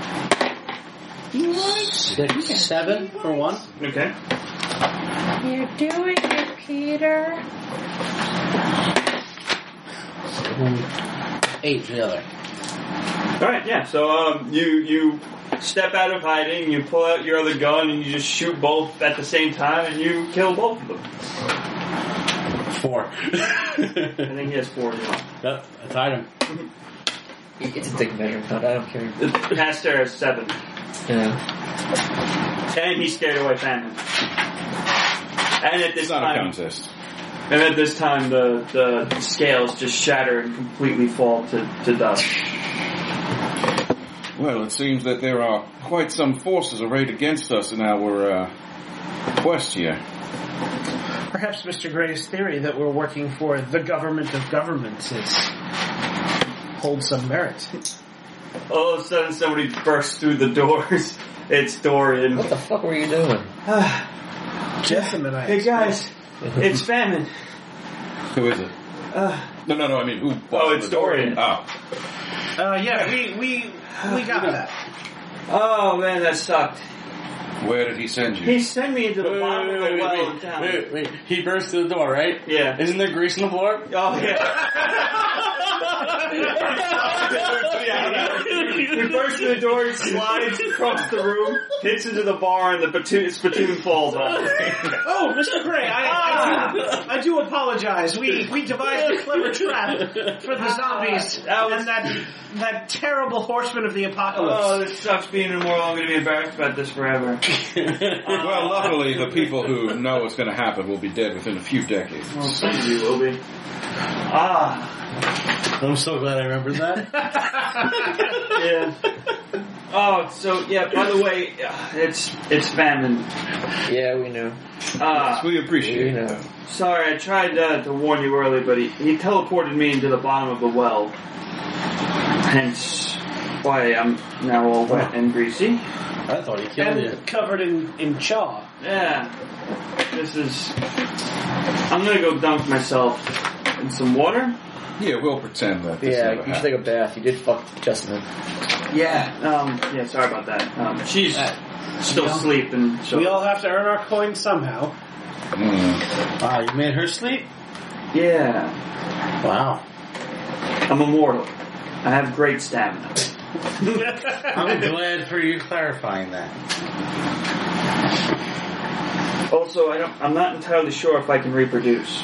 Five, six, seven for one. Okay. You're doing it, Peter. Seven, eight for the other. All right. Yeah. So um, you you step out of hiding, you pull out your other gun, and you just shoot both at the same time, and you kill both of them. Four. I think he has four as well. Yep, I tied him. It's a dick measuring cut. I don't care. The Pastor has seven, Yeah. and he scared away famine. And at this It's not a time, contest. and at this time, the the scales just shatter and completely fall to, to dust. Well, it seems that there are quite some forces arrayed against us in our uh, quest here. perhaps Mister Gray's theory that we're working for the government of governments is holds some merit. All of a sudden, somebody bursts through the doors. It's Dorian. What the fuck were you doing? Jessamine, I Hey guys, it's famine. Who is it? Uh, No, no, no. I mean, who? Oh, it's Dorian. Oh, Uh, yeah, we we we got that. oh man, that sucked. where did he send you? He sent me into the bottom of the well in town. wait, wait. He burst through the door, right? Yeah. Isn't there grease on the floor? Oh yeah. He bursts through the door, slides across the room, hits into the bar, and the platoon, spittoon falls off. Oh, Mister Gray, I, I, do, I do apologize. We we devised a clever trap for the zombies That was- and that that terrible horseman of the Oh, apocalypse. this sucks being in more. I'm going to be embarrassed about this forever. Well, luckily, the people who know what's going to happen will be dead within a few decades. Well, thank you, will be. Ah, I'm so glad I remembered that. yeah. Oh, so yeah. By the way, it's it's famine. Yeah, we knew. Ah. We appreciate We it. know. Sorry, I tried uh, to warn you early, but he, he teleported me into the bottom of the well. Hence why I'm now all wet and greasy. I thought he killed you. And covered in, in chaw. Yeah. This is... I'm gonna go dunk myself in some water. Yeah, we'll pretend that this Yeah, never you should happened. take a bath. You did fuck Jessamine. Yeah. Um, yeah, sorry about that. Um, she's still asleep, and so... We all have to earn our coins somehow. Mm. Wow, you made her sleep? Yeah. Wow. I'm immortal. I have great stamina. I'm glad for you clarifying that. Also, I don't, I'm not entirely sure if I can reproduce.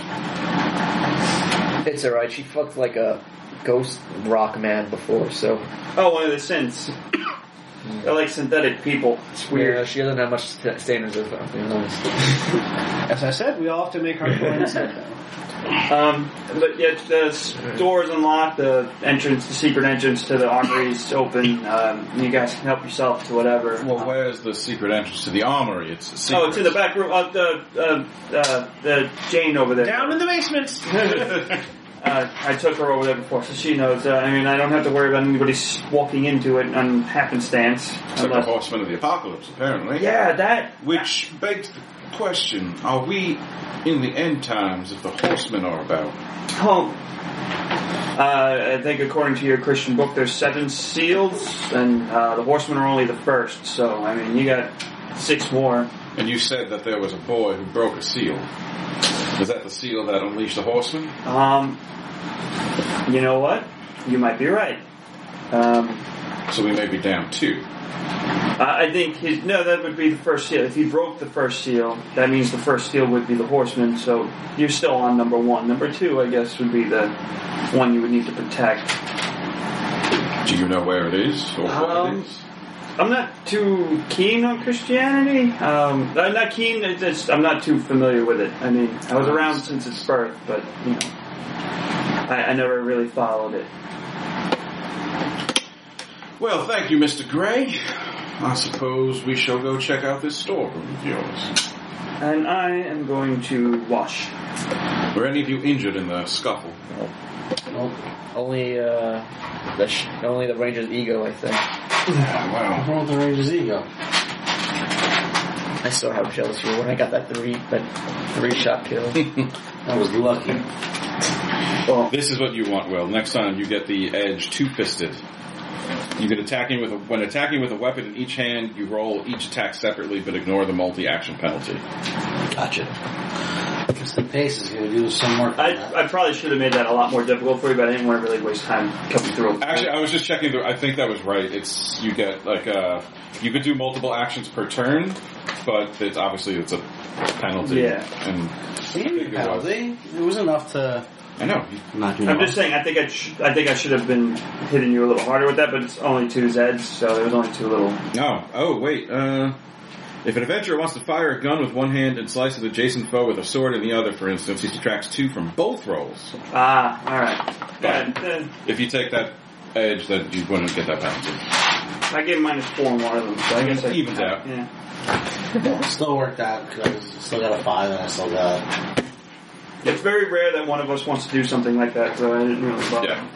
It's alright. She fucked like a ghost rock man before, so. Oh, one of the synths. They're like synthetic people. It's weird. Yeah, she doesn't have much st- standards of her. You know. As I said, we all have to make our coins somehow. Um, but yet the s- door is unlocked, the entrance, the secret entrance to the armory is open. Um, you guys can help yourself to whatever. Well, where's the secret entrance to the armory? It's a secret. Oh, it's in the back room. Uh, the uh, uh, the Jane over there. Down in the basement. uh, I took her over there before, so she knows. Uh, I mean, I don't have to worry about anybody s- walking into it on happenstance. It's like unless- the horsemen of the apocalypse, apparently. yeah, that. Which begs the question, are we in the end times if the horsemen are about? Oh. Uh, I think according to your Christian book, there's seven seals, and uh, the horsemen are only the first. So, I mean, you got six more. And you said that there was a boy who broke a seal. Was that the seal that unleashed the horsemen? Um, you know what? You might be right. Um, So we may be down two. I I think his, no, that would be the first seal. If he broke the first seal, that means the first seal would be the horseman. So you're still on number one. Number two, I guess, would be the one you would need to protect. Do you know where it is or what Um, it is? I'm not too keen on Christianity. Um, I'm not keen. It's just, I'm not too familiar with it. I mean, I was around since its birth, but you know, I, I never really followed it. Well, thank you, Mister Gray. I suppose we shall go check out this storeroom of yours. And I am going to wash. Were any of you injured in the scuffle? Nope. Only, uh, the sh- only the Ranger's ego, I think. Wow. What's wrong with the Ranger's ego? I still have jealousy when I got that three, that three shot kill. That was lucky. Well, This is what you want, Will. Next time you get the edge two-fisted. You can attacking with a, when attacking with a weapon in each hand, you roll each attack separately, but ignore the multi-action penalty. Gotcha. Guess the pace is going to do some work on that. I, I probably should have made that a lot more difficult for you, but I didn't want to really waste time coming through. Actually, I was just checking. The, I think that was right. It's you get like uh, you could do multiple actions per turn, but it's obviously it's a penalty. Yeah. And We didn't need a penalty. It was enough to I know. knock you I'm off. just saying, I think I, sh- I think I should have been hitting you a little harder with that, but it's only two Zeds, so there was only two little. No. Oh wait. Uh, if an adventurer wants to fire a gun with one hand and slice an adjacent foe with a sword in the other, for instance, he subtracts two from both rolls. Ah, alright. Yeah, But then if you take that edge, then you wouldn't get that penalty. I gave minus four on one of them, so I guess I Evens out. Yeah. Still worked out because I still got a five and I still got. It's very rare that one of us wants to do something like that, so I didn't really bother. Yeah.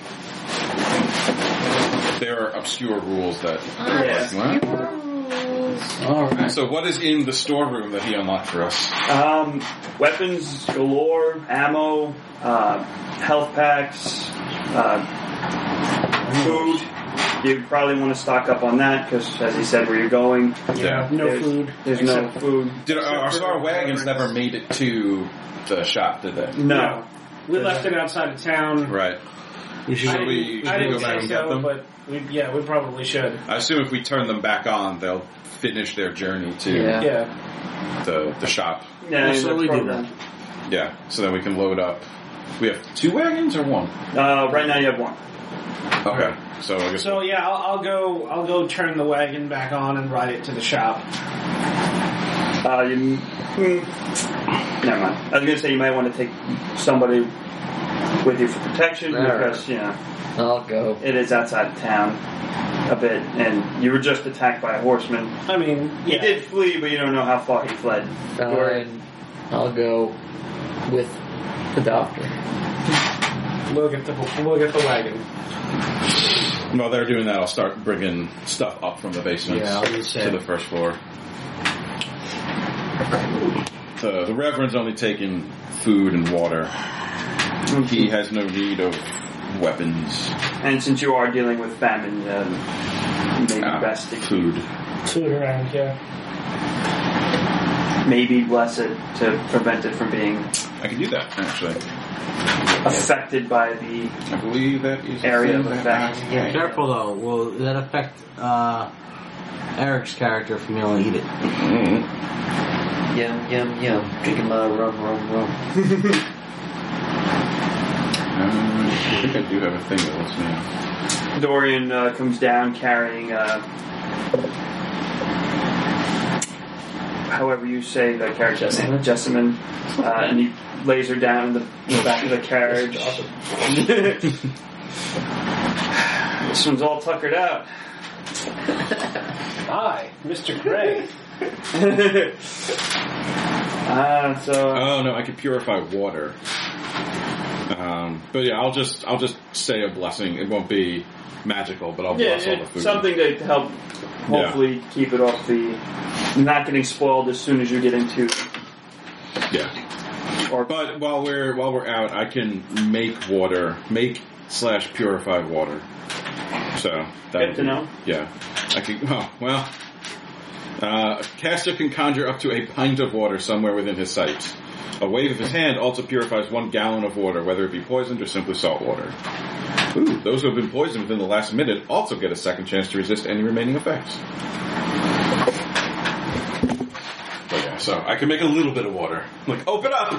There are obscure rules that. Yeah. What? Alright. So what is in the storeroom that he unlocked for us? Um, weapons galore, ammo, uh, health packs, uh, food. You probably want to stock up on that because, as he said, where you're going, Yeah. No there's, food. There's no Except for- food. Did our, our star wagons never made it to the shop, did they? No. We left it outside of town. Right. You should Should I we, didn't, should I we didn't go back say and get so, them? but we, yeah, we probably should. I assume if we turn them back on, they'll finish their journey to Yeah. Yeah. the the shop. Yeah, so that's we do probably- Yeah, so then we can load up. We have two wagons or one? Uh, right now you have one. Okay, so I guess So yeah, I'll, I'll go. I'll go turn the wagon back on and ride it to the shop. Uh, you, hmm, never mind. I was going to say you might want to take somebody with you for protection All right. because, you know, I'll go. it is outside of town a bit, and you were just attacked by a horseman. I mean, He yeah. did flee, but you don't know how far he fled. Fine. I'll go with the doctor. We'll get the we'll get the wagon. while they're doing that, I'll start bringing stuff up from the basement Yeah, I was to saying. the first floor. The, the Reverend's only taking food and water. He has no need of weapons. And since you are dealing with famine, um, maybe Ah, best to food. Food around, yeah. maybe bless it to prevent it from being I can do that, actually. affected by the I believe that is a area thing of that effect. I Yeah, can. careful though. Will that affect uh, Eric's character if you'll eat it? Mm. Yum, yum, yum. Drinking my rum, rum, rum. Um, I think I do have a thing that lets me. Dorian uh, comes down carrying, uh, however you say the carriage, Jessamine. Jessamine, uh, and he lays her down in the, in the back of the carriage. This one's all tuckered out. Hi, Mister Gray. Ah, so Oh no, I can purify water. Um, but yeah, I'll just I'll just say a blessing. It won't be magical, but I'll Yeah, bless all the it's food. something to help hopefully keep it off the not getting spoiled as soon as you get into. Yeah. Or But while we're while we're out, I can make water, make slash purify water. So that Good to know. Yeah, I can. Oh well, uh, caster can conjure up to a pint of water somewhere within his sight. A wave of his hand also purifies one gallon of water, whether it be poisoned or simply salt water. Ooh, those who have been poisoned within the last minute also get a second chance to resist any remaining effects. But yeah, so I can make a little bit of water. Like, open up!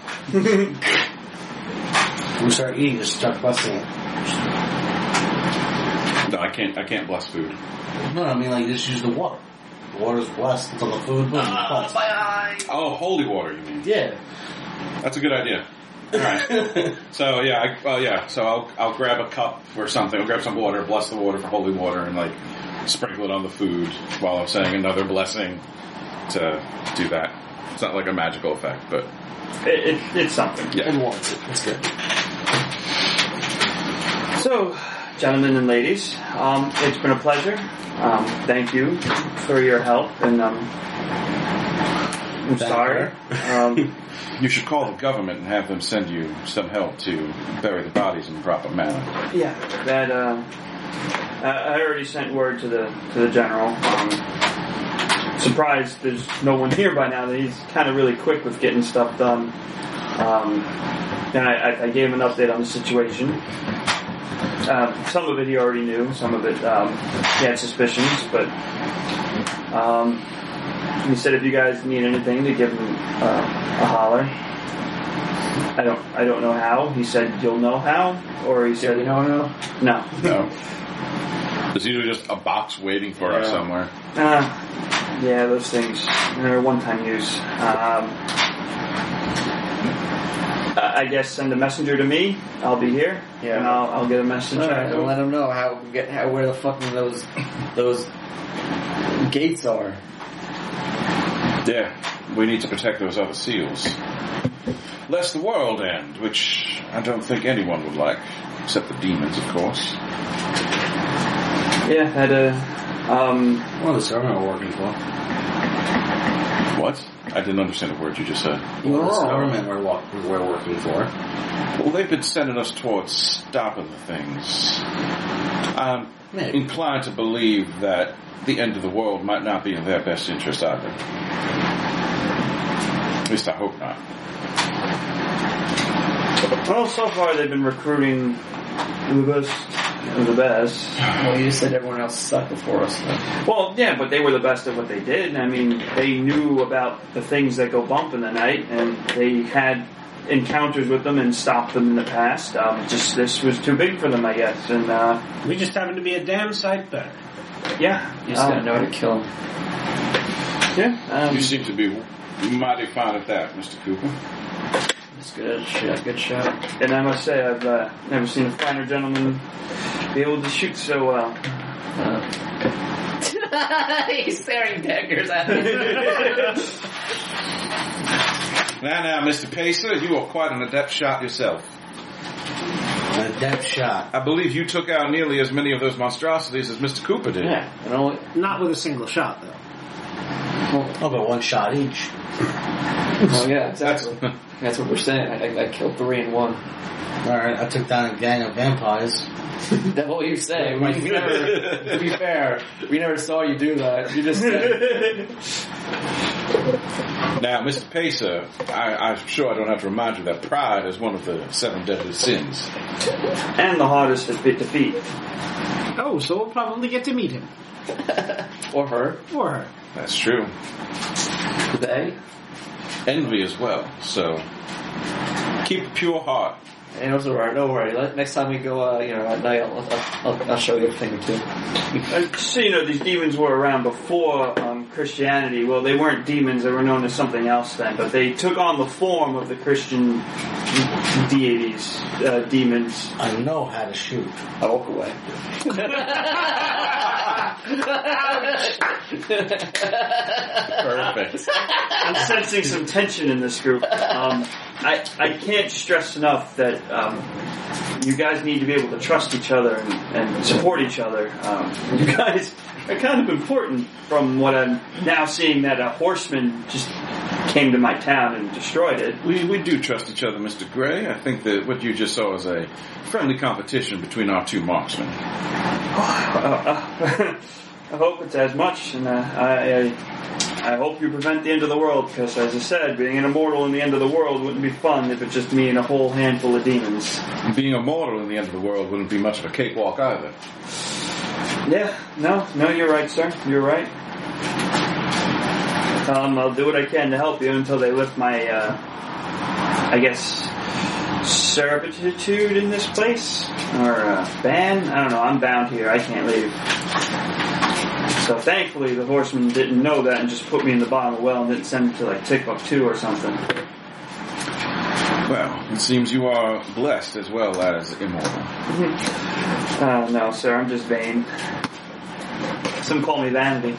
We start eating, just start busting it. No, I can't. I can't bless food. No, I mean, like, just use the water. The water's blessed until the food boom, blessed. Oh, holy water, you mean? Yeah. That's a good idea. All right. So yeah, I, well, yeah. So I'll I'll grab a cup or something. I'll grab some water, bless the water for holy water, and like sprinkle it on the food while I'm saying another blessing to do that. It's not like a magical effect, but it, it, it's something. yeah. It warrants it. It's good. So, gentlemen and ladies, um, it's been a pleasure. Um, thank you for your help, and um, I'm Thank sorry. Um, You should call the government and have them send you some help to bury the bodies in the proper manner. yeah, that uh, I I already sent word to the to the general. Um, surprised there's no one here by now. That he's kind of really quick with getting stuff done. Um, and I, I gave him an update on the situation. Um, some of it he already knew. Some of it um, he had suspicions, but. Um, He said if you guys need anything to give him uh, a holler. I don't I don't know how. He said you'll know how, or he said we know how? no. No. There's usually just a box waiting for us Yeah. somewhere. Uh, yeah, those things they're one-time use. Um, I guess send a messenger to me. I'll be here, Yeah. and I'll, I'll get a message. All out right, to well, him. let them know how get how where the fucking those those gates are. Yeah, we need to protect those other seals. Lest the world end, which I don't think anyone would like, except the demons, of course. Yeah, had a um. Well, the government we're working for. What? I didn't understand the word you just said. Well, this government we're, wa- we're working for. Well, they've been sending us towards stopping the things. I'm Maybe. inclined to believe that the end of the world might not be in their best interest either. At least I hope not. Well, so far they've been recruiting the best of the best. Well, you just said everyone else sucked before us. So. Well, yeah, but they were the best at what they did. I mean, they knew about the things that go bump in the night, and they had encounters with them and stopped them in the past. Um, just this was too big for them, I guess. And uh, We just happen to be a damn sight better. yeah, You just um, gotta know how to kill them. yeah. Um, You seem to be mighty fine at that, Mister Cooper. That's good shit. Good shot. and I must say, I've uh, never seen a finer gentleman be able to shoot so well. Uh, He's staring daggers at me. Now, now, Mister Pacer, you are quite an adept shot yourself. A depth shot. I believe you took out nearly as many of those monstrosities as Mister Cooper did. Yeah, you know what? Not with a single shot, though. Oh, but one shot each. Oh yeah, exactly. That's what we're saying. I, I, I killed three in one. Alright, I took down a gang of vampires. That's what you say. We, we never, to be fair, we never saw you do that. You just said. Now, Mister Pacer, I, I'm sure I don't have to remind you that pride is one of the seven deadly sins. And the hardest to beat defeat. Oh, so we'll probably get to meet him. Or her. Or her. That's true. They. Envy as well, so keep a pure heart. And also, right, don't worry. Let, next time we go, uh, you know, at night, I'll, I'll, I'll, I'll show you a thing or two. Uh, so, you know, these demons were around before um, Christianity. Well, they weren't demons; they were known as something else then. But they took on the form of the Christian deities, uh, demons. I know how to shoot. I walk away. Perfect. I'm sensing some tension in this group. Um, I I can't stress enough that um, you guys need to be able to trust each other and, and support each other. Um, you guys are kind of important from what I'm now seeing that a horseman just came to my town and destroyed it. We we do trust each other, Mister Gray. I think that what you just saw is a friendly competition between our two marksmen. Uh, uh, I hope it's as much, and uh, I, I I hope you prevent the end of the world, because as I said, being an immortal in the end of the world wouldn't be fun if it's just me and a whole handful of demons. Being immortal in the end of the world wouldn't be much of a cakewalk either. Yeah, no, no, you're right, sir. You're right. Um, I'll do what I can to help you until they lift my, uh, I guess, servitude in this place? Or uh, ban? I don't know, I'm bound here. I can't leave. So thankfully the horseman didn't know that and just put me in the bottom of the well and didn't send me to like Timbuktu or something. Well, it seems you are blessed as well as immortal. uh, no, sir, I'm just vain. Some call me vanity.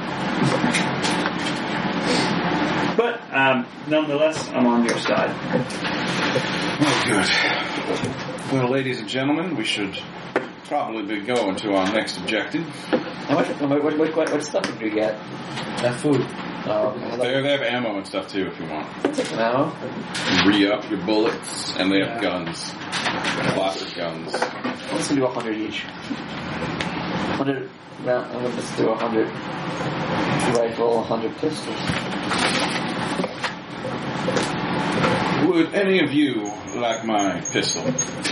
But, um, nonetheless, I'm on your side. Oh, good. Well, ladies and gentlemen, we should probably be going to our next objective. How much, what, what, what, what stuff did you get? That food. Um, They, they have ammo and stuff too if you want. take an hour. Re-up your bullets, and they have guns. Lots of guns. Let's do a hundred each. Hundred. No, let's do a hundred rifle, a hundred pistols. Would any of you like my pistol?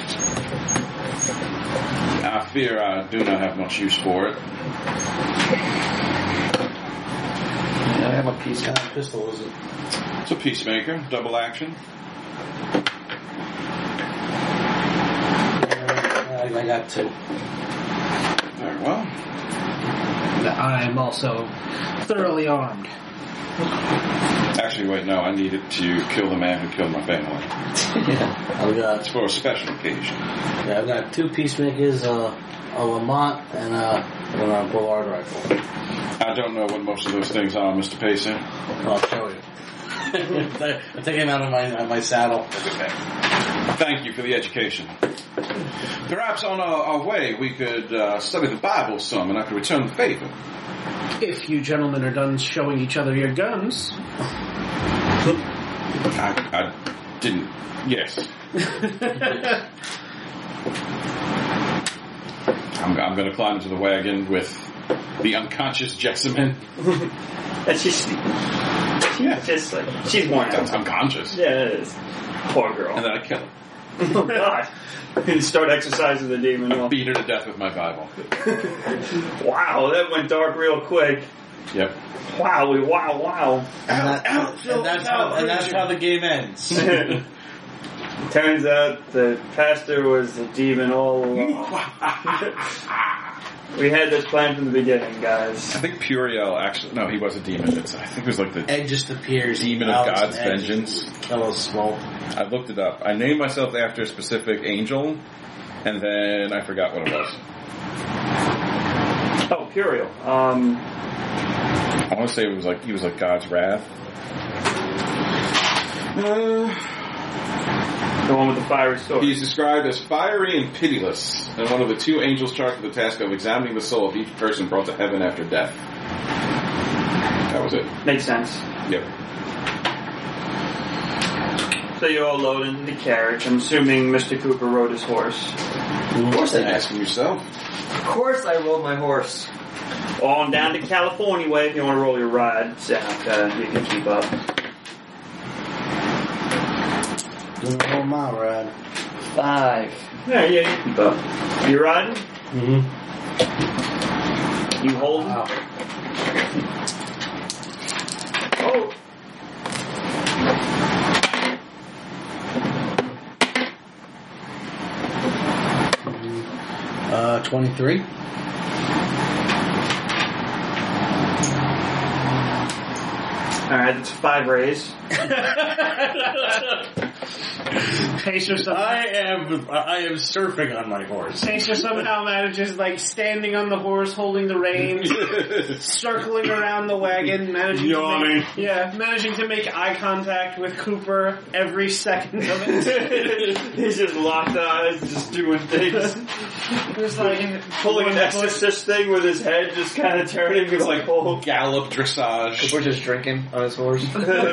I fear I do not have much use for it. Yeah, I have a piece. What kind of pistol is it? It's a peacemaker, double action. I, I got two. Very well. I am also thoroughly armed. Actually, wait, no, I need it to kill the man who killed my family. Yeah. I've got, It's for a special occasion. yeah, I've got two peacemakers, uh, a Lamont, and uh, and a Bollard rifle. I don't know what most of those things are, Mister Pacer. I'll show you. I'm taking him out of my of my saddle. Thank you for the education. Perhaps on our, our way we could uh, study the Bible some, and I could return the favor. If you gentlemen are done showing each other your guns. I, I didn't. Yes. I'm, I'm going to climb into the wagon with the unconscious Jessamine. And she's, Yeah. just like, she's worn That's out. unconscious. Yeah, it is. Poor girl. And then I kill her. Oh, God. And start exercising the demon. Well, Beat her to death with my Bible. wow, that went dark real quick. Yep. Wow, we wow, wow. And, that, and, that's how, and that's how the game ends. Turns out the pastor was a demon all along. We had this plan from the beginning, guys. I think Puriel actually, no, he was a demon. It's, I think it was like the Ed just appears. demon of Alex God's and Ed vengeance. just Kill us smoke. I looked it up. I named myself after a specific angel, and then I forgot what it was. Oh, Puriel. Um, I want to say it was like he was like God's wrath. Uh, the one with the fiery sword. He's described as fiery and pitiless, and one of the two angels charged with the task of examining the soul of each person brought to heaven after death. That was it. Makes sense. Yep. So you all load into the carriage. I'm assuming Mister Cooper rode his horse. Of course I did. Asking yourself. Of course I rode my horse. On down to California way if you want to roll your ride. So uh, you can keep up. Doing a whole mile ride. Five. Yeah, yeah, you keep up. You riding? Mm-hmm. You holding? Wow. Oh. Uh, twenty-three. Alright, that's five rays. Pacer somehow, I am I am surfing on my horse. Pacer somehow manages, like, standing on the horse, holding the reins, circling around the wagon, managing Yawning. to make, yeah, managing to make eye contact with Cooper every second of it. He's just locked eyes, just doing things. Just like Pulling an one foot- exorcist thing with his head just kind of turning. He's like, oh. Gallop dressage. We're just drinking on his horse.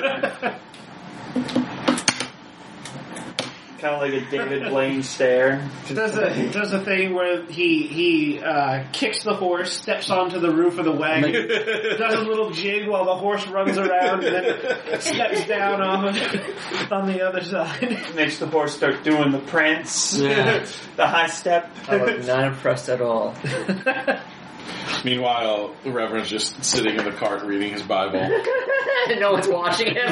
Kind of like a David Blaine stare. Does a does a thing where he he uh, kicks the horse, steps onto the roof of the wagon, does a little jig while the horse runs around, and then steps down off of, on the other side. Makes the horse start doing the prance, Yeah. the high step. I'm not impressed at all. Meanwhile, the Reverend's just sitting in the cart reading his Bible. No one's watching him.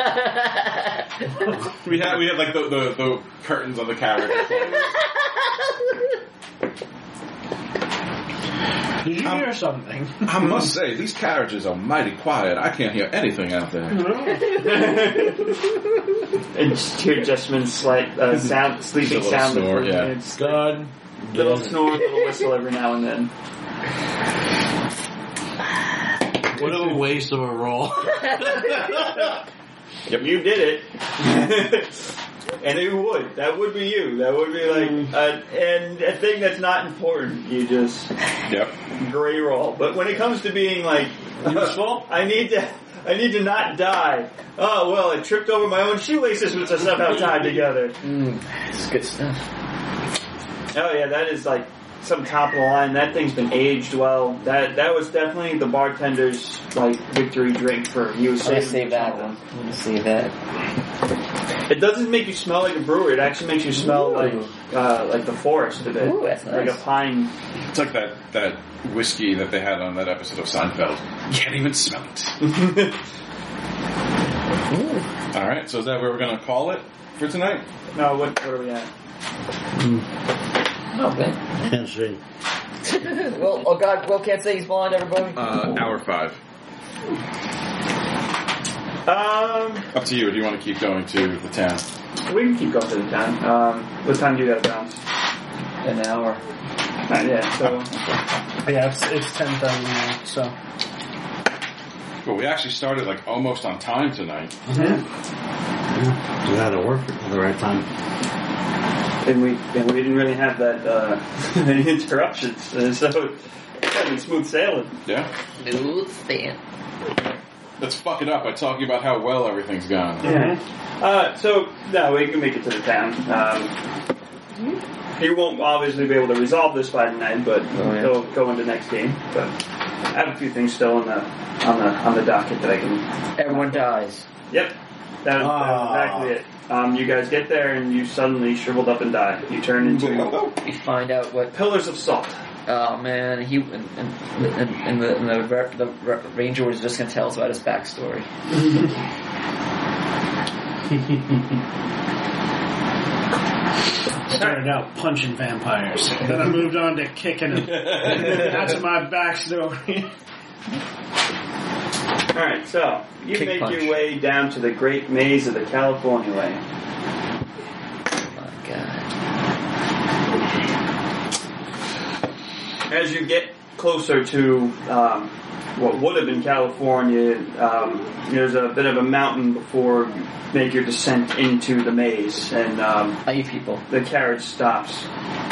We had we had like the, the, the curtains on the carriage. Did you hear something? I must say, these carriages are mighty quiet. I can't hear anything out there. And just hear Jessamyn's slight uh, sound, sleeping Just a little sound. snore, of- yeah. It's God. little snore, little whistle every now and then. What a waste of a roll. Yep. You did it. And it would. That would be you. That would be like, uh, and a thing that's not important. You just Yep. gray roll. But when it comes to being like useful, I need to, I need to not die. Oh well, I tripped over my own shoelaces, which are somehow tied together. Mm, it's good stuff. Oh yeah, that is like some top of the line. That thing's been aged well. That that was definitely the bartender's like victory drink for you. I'm gonna save that one. I'm gonna save that. It doesn't make you smell like a brewer. It actually makes you smell Ooh. like uh, like the forest a bit. Ooh, that's like nice. a pine. It's like that, that whiskey that they had on that episode of Seinfeld. You can't even smell it. Alright, so is that where we're going to call it for tonight? No, what, what are we at? Oh, man. Can't see. Well, oh god, Will can't say he's blind, everybody. Uh, hour five. Um, Up to you. Do you want to keep going to the town? we can keep going to the time. Um, what time do you gotta bounce? An hour. Not yet. So Yeah, it's it's ten thirty now. So Well, we actually started like almost on time tonight. You had to work at the right time. and we and we didn't really have that uh, any interruptions. Uh, so I mean, smooth sailing. Yeah? Smooth stand. Let's fuck it up by talking about how well everything's gone. Yeah. Uh, so no, we can make it to the town. Um, he won't obviously be able to resolve this by tonight, but Oh, yeah. he'll go into next game. But I have a few things still on the on the on the docket that I can. Everyone dies. Yep, that, that was exactly it. Um, you guys get there and you suddenly shriveled up and die. You turn into We find out what. pillars of salt. Oh man, he and, and, and, and the and the, ver- the ver- ranger was just gonna tell us about his backstory. started out punching vampires, then I moved on to kicking them. That's my backstory. All right, so you Kick make punch. your way down to the Great Maze of the California Way. Oh my god. As you get closer to um, what would have been California, um, there's a bit of a mountain before you make your descent into the maze, and um, How you people? the carriage stops.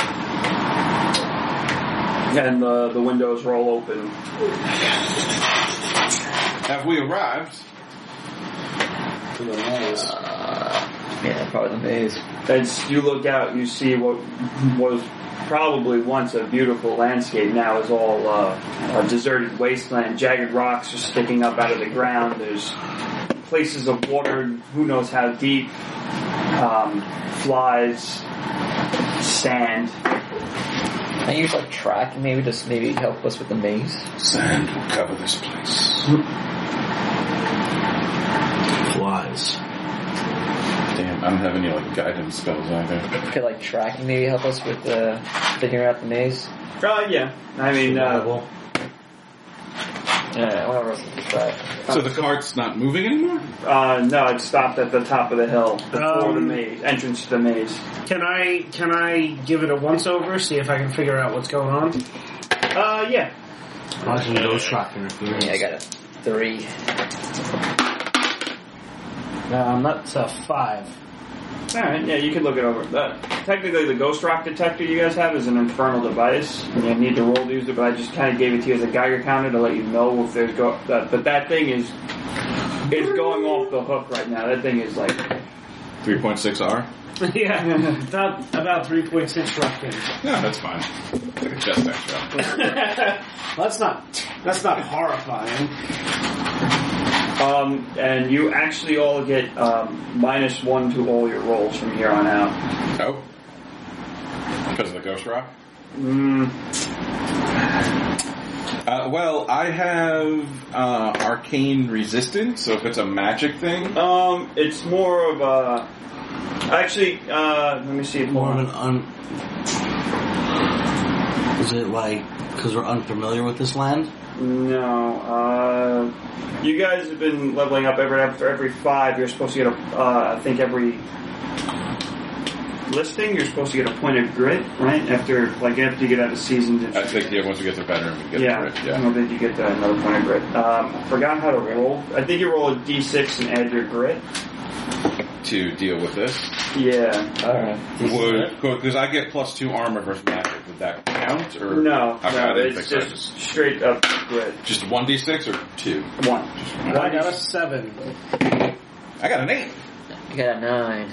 And the, the windows roll open. Have we arrived? To the maze. Uh, yeah, probably the maze. As you look out, you see what was probably once a beautiful landscape now is all uh, a deserted wasteland. Jagged rocks are sticking up out of the ground. There's places of water, who knows how deep, um, flies, sand. Can you use like track and maybe just maybe help us with the maze? Sand will cover this place. Flies. Damn, I don't have any like guidance spells either. Could like tracking maybe help us with uh, figuring out the maze? Uh, yeah. I mean, uh, Survival. Yeah, whatever. But, So the cart's not moving anymore? Uh, no, it stopped at the top of the hill before Um, the maze, entrance to the maze. Can I can I give it a once over? See if I can figure out what's going on. Uh, yeah. Watching Ghost Shock interference. yeah, I got a three. Um, that's a five. Alright, yeah, you can look it over. Uh, technically, the Ghost Rock detector you guys have is an infernal device. You need to roll to use it, but I just kind of gave it to you as a Geiger counter to let you know if there's go. Uh, but that thing is is going off the hook right now. That thing is like three point six R? Yeah, about about three point six Ruffkin. Yeah, that's fine. It's like a chest extra. Well, that's not that's not horrifying. Um, and you actually all get um, minus one to all your rolls from here on out. Oh. Because of the Ghost Rock? Mm. Uh, well, I have uh, Arcane Resistance, so if it's a magic thing... Um, it's more of a... Actually, uh, let me see. More of an un... Is it like, because we're unfamiliar with this land? No, uh, you guys have been leveling up every after every five. You're supposed to get a, uh, I think every listing, you're supposed to get a point of grit, right? After, like, after you get out of seasons. I think, yeah, once we get to veteran, we get Yeah, the grit, yeah. I think you get the, another point of grit. Um, I forgot how to roll. I think you roll a d six and add your grit. To deal with this. Yeah. Alright. Because I get plus two armor versus magic. Would that count? Or No, okay, no, I didn't it's think just, so. Just, straight up grit. just one d six or two? One. I got a seven. I got an eight. I got a nine.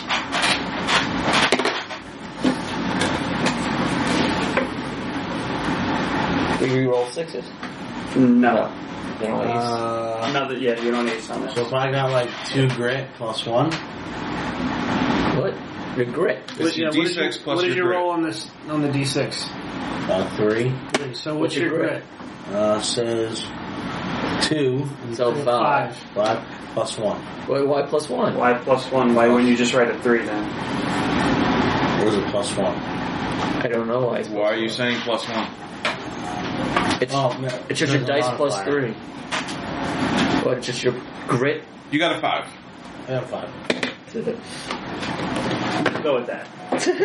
Did we roll sixes? No. You know, ace. Uh, No, that, yeah, you don't ace on so this. if I got like two grit plus one, What? Your grit. It's your yeah, what d did six you, plus what did your you grit. roll on this on the d six? uh, three. Three. So what's, What's your your grit? Uh, says two. So five. Five plus one. Wait, why plus one? Why plus one? Why wouldn't you just write a three then? Or is it plus one? I don't know why. It's Why are you saying plus one? It's, Oh, no, it's just your there's a dice plus modifier. three. What? Just your grit? You got a five. I got five. Go with that.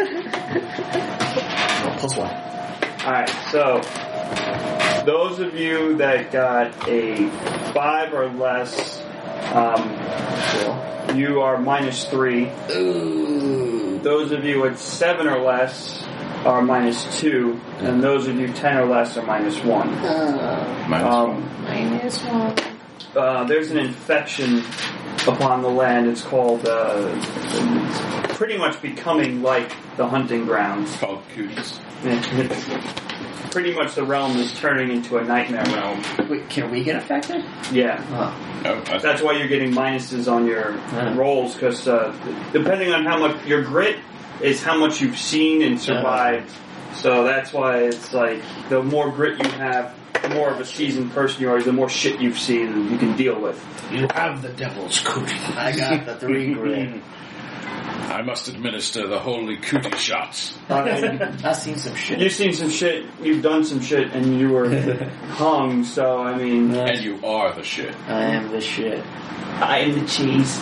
Plus one. Alright, so those of you that got a five or less, um, you are minus three. Ooh. Those of you at seven or less are minus two, and those of you ten or less are minus one. Uh, Minus Um, one. Minus one. uh, there's an infection upon the land. It's called, uh, it's pretty much becoming like the hunting grounds. It's called Cooties. Pretty much the realm is turning into a nightmare realm. wait, can we get affected? Yeah. Oh. Oh, that's, That's why you're getting minuses on your Yeah. rolls, because uh, depending on how much your grit is, how much you've seen and survived. So that's why it's like the more grit you have, the more of a seasoned person you are, the more shit you've seen you can deal with. You have the devil's cootie. I got the three grit. I must administer the holy Cootie shots. I've seen some shit. You've seen some shit, you've done some shit, and you were hung. So I mean, And you are the shit. I am the shit. I am the cheese.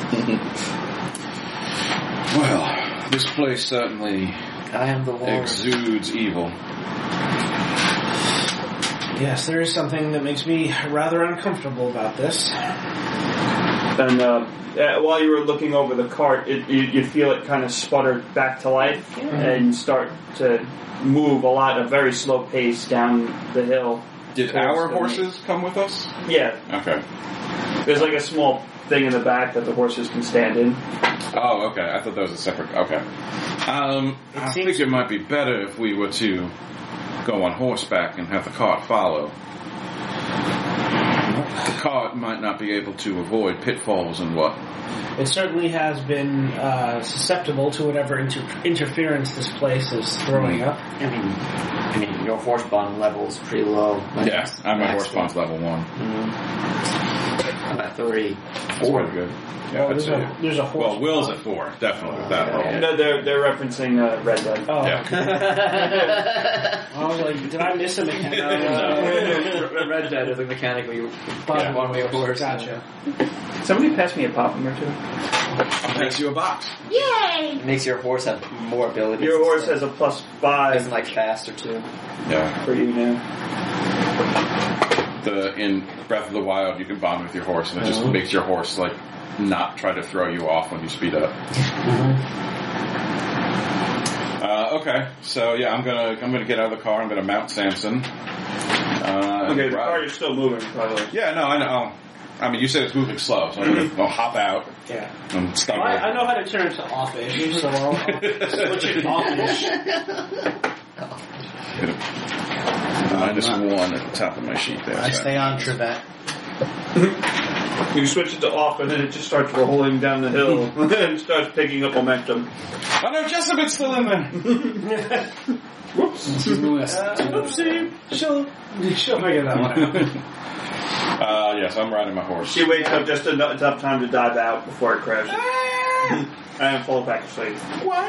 Well, this place certainly I am the Lord. exudes evil. Yes, there is something that makes me rather uncomfortable about this. And uh, uh, while you were looking over the cart, it, you, you feel it kind of sputter back to life and start to move a lot, a very slow pace down the hill. Did our horses come with us? Yeah, Okay. there's like a small thing in the back that the horses can stand in. Oh, okay. I thought that was a separate. Okay. Um, I seems- think it might be better if we were to go on horseback and have the cart follow. The cart might not be able to avoid pitfalls and what. It certainly has been uh, susceptible to whatever inter- interference this place is throwing up. I mean, I mean, your horse bond level is pretty low. Like, Yeah, I'm at max horse bonds level one. Mm. I'm at three. That's pretty good. Yeah, Well, that's there's, it. a, there's a horse. Well, Will's at four, definitely with that roll. No, they're they're referencing uh, Red Dead. Oh, Yeah. I was like, did I miss a mechanic? Uh, Red Dead is a mechanic where you Yeah. one way horse. Gotcha. Somebody pass me a popping or two. I'll pass you a box. Yay! It makes your horse have more abilities. Your and horse stuff. has a plus Isn't five like faster too. Yeah. for you now. The in Breath of the Wild, you can bond with your horse, and it just Mhm. makes your horse like not try to throw you off when you speed up. Uh, okay, so yeah, I'm gonna I'm gonna get out of the car. I'm gonna mount Samson. Uh, Okay, the ride. car is still moving, by the way. Yeah, no, I know. I mean, you said it's moving slow, so I'm gonna I'll hop out Yeah. and Well, stumble. I, I know how to turn it to offish, so I'll, I'll switch it to offish. Minus one at the top of my sheet there. I so. stay on Trebet. You switch it to off, and then it just starts rolling down the hill and starts picking up momentum. Oh no, Jessup's still in there. Whoops. Uh, oopsie. She'll, she'll figure that one out. Uh, yes, I'm riding my horse. She wakes up just enough, enough time to dive out before it crashes. And falls back to sleep.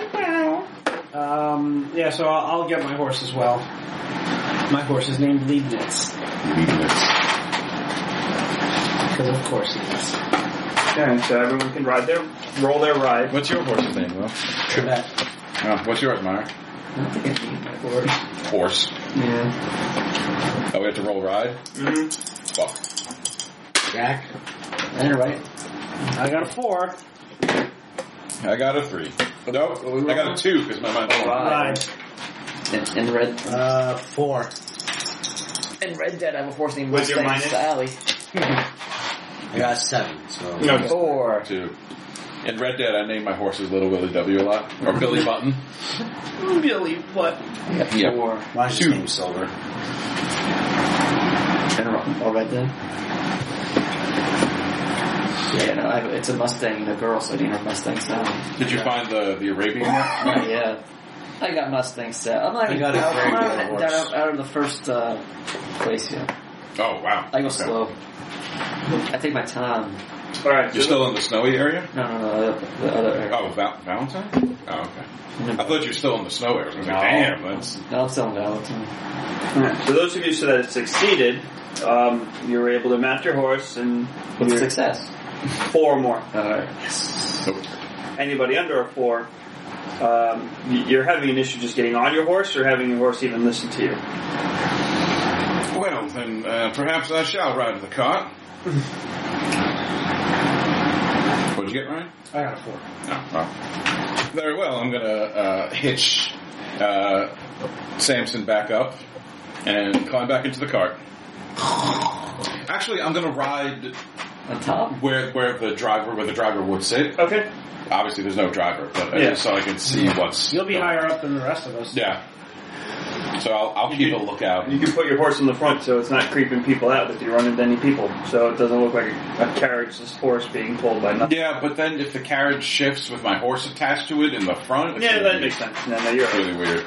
Um, yeah, so I'll, I'll get my horse as well. My horse is named Leibniz. Because of course he is. Okay, so everyone can ride their, roll their ride. What's your horse's name, Will? Trebet. Oh, what's yours, Meyer? I don't think I need my horse. Horse. Yeah. Oh, we have to roll ride? Mm-hmm. Fuck. Jack. You're right. I got a four. I got a three. Nope, I got a two because my mind's on. Ride. In, in Red Uh, four. in Red Dead, I have a horse named What's your Mustang minus? Sally. I got seven. So No, Four. Two. In Red Dead, I named my horses Little Willie W a lot. Or Billy Button. Billy, what? Yeah. Four. mine's Two. just named Silver. And all Red Dead. Yeah, no, I, it's a Mustang, a girl, so I named her Mustang Sally. Did you find the, the Arabian one? Yeah. I got Mustang Sally. I'm not I even got a out, very I'm not good even horse. out, out of the first uh, place yet. Oh, wow. I go Okay. slow. I take my time. Alright, You're so still in the snowy area? No, no, no, the, the other area. Oh, Val- Valentine? Oh, okay. I thought you were still in the snow area. I was like, No. damn, that's... No, I'm still in Valentine. Alright, so those of you that have succeeded, um, you were able to mount your horse and What's you're success? four or more. Alright. Anybody under a four, um, y- you're having an issue just getting on your horse or having your horse even listen to you. Well, then uh, perhaps I shall ride the cart. What'd you get, Ryan? I got a four. Oh, well. Very well. I'm going to uh, hitch uh, Samson back up and climb back into the cart. Actually, I'm going to ride On top? where where the driver where the driver would sit. Okay. Obviously, there's no driver, but uh, Yeah. just so I can see what's. You'll be higher up than the rest of us. Yeah. So I'll, I'll keep a lookout. You can put your horse in the front so it's not creeping people out if you run into any people. So it doesn't look like a, a carriageless horse being pulled by nothing. Yeah, but then if the carriage shifts with my horse attached to it in the front, it's Yeah, gonna that be makes sense. No, no, you're right. really weird.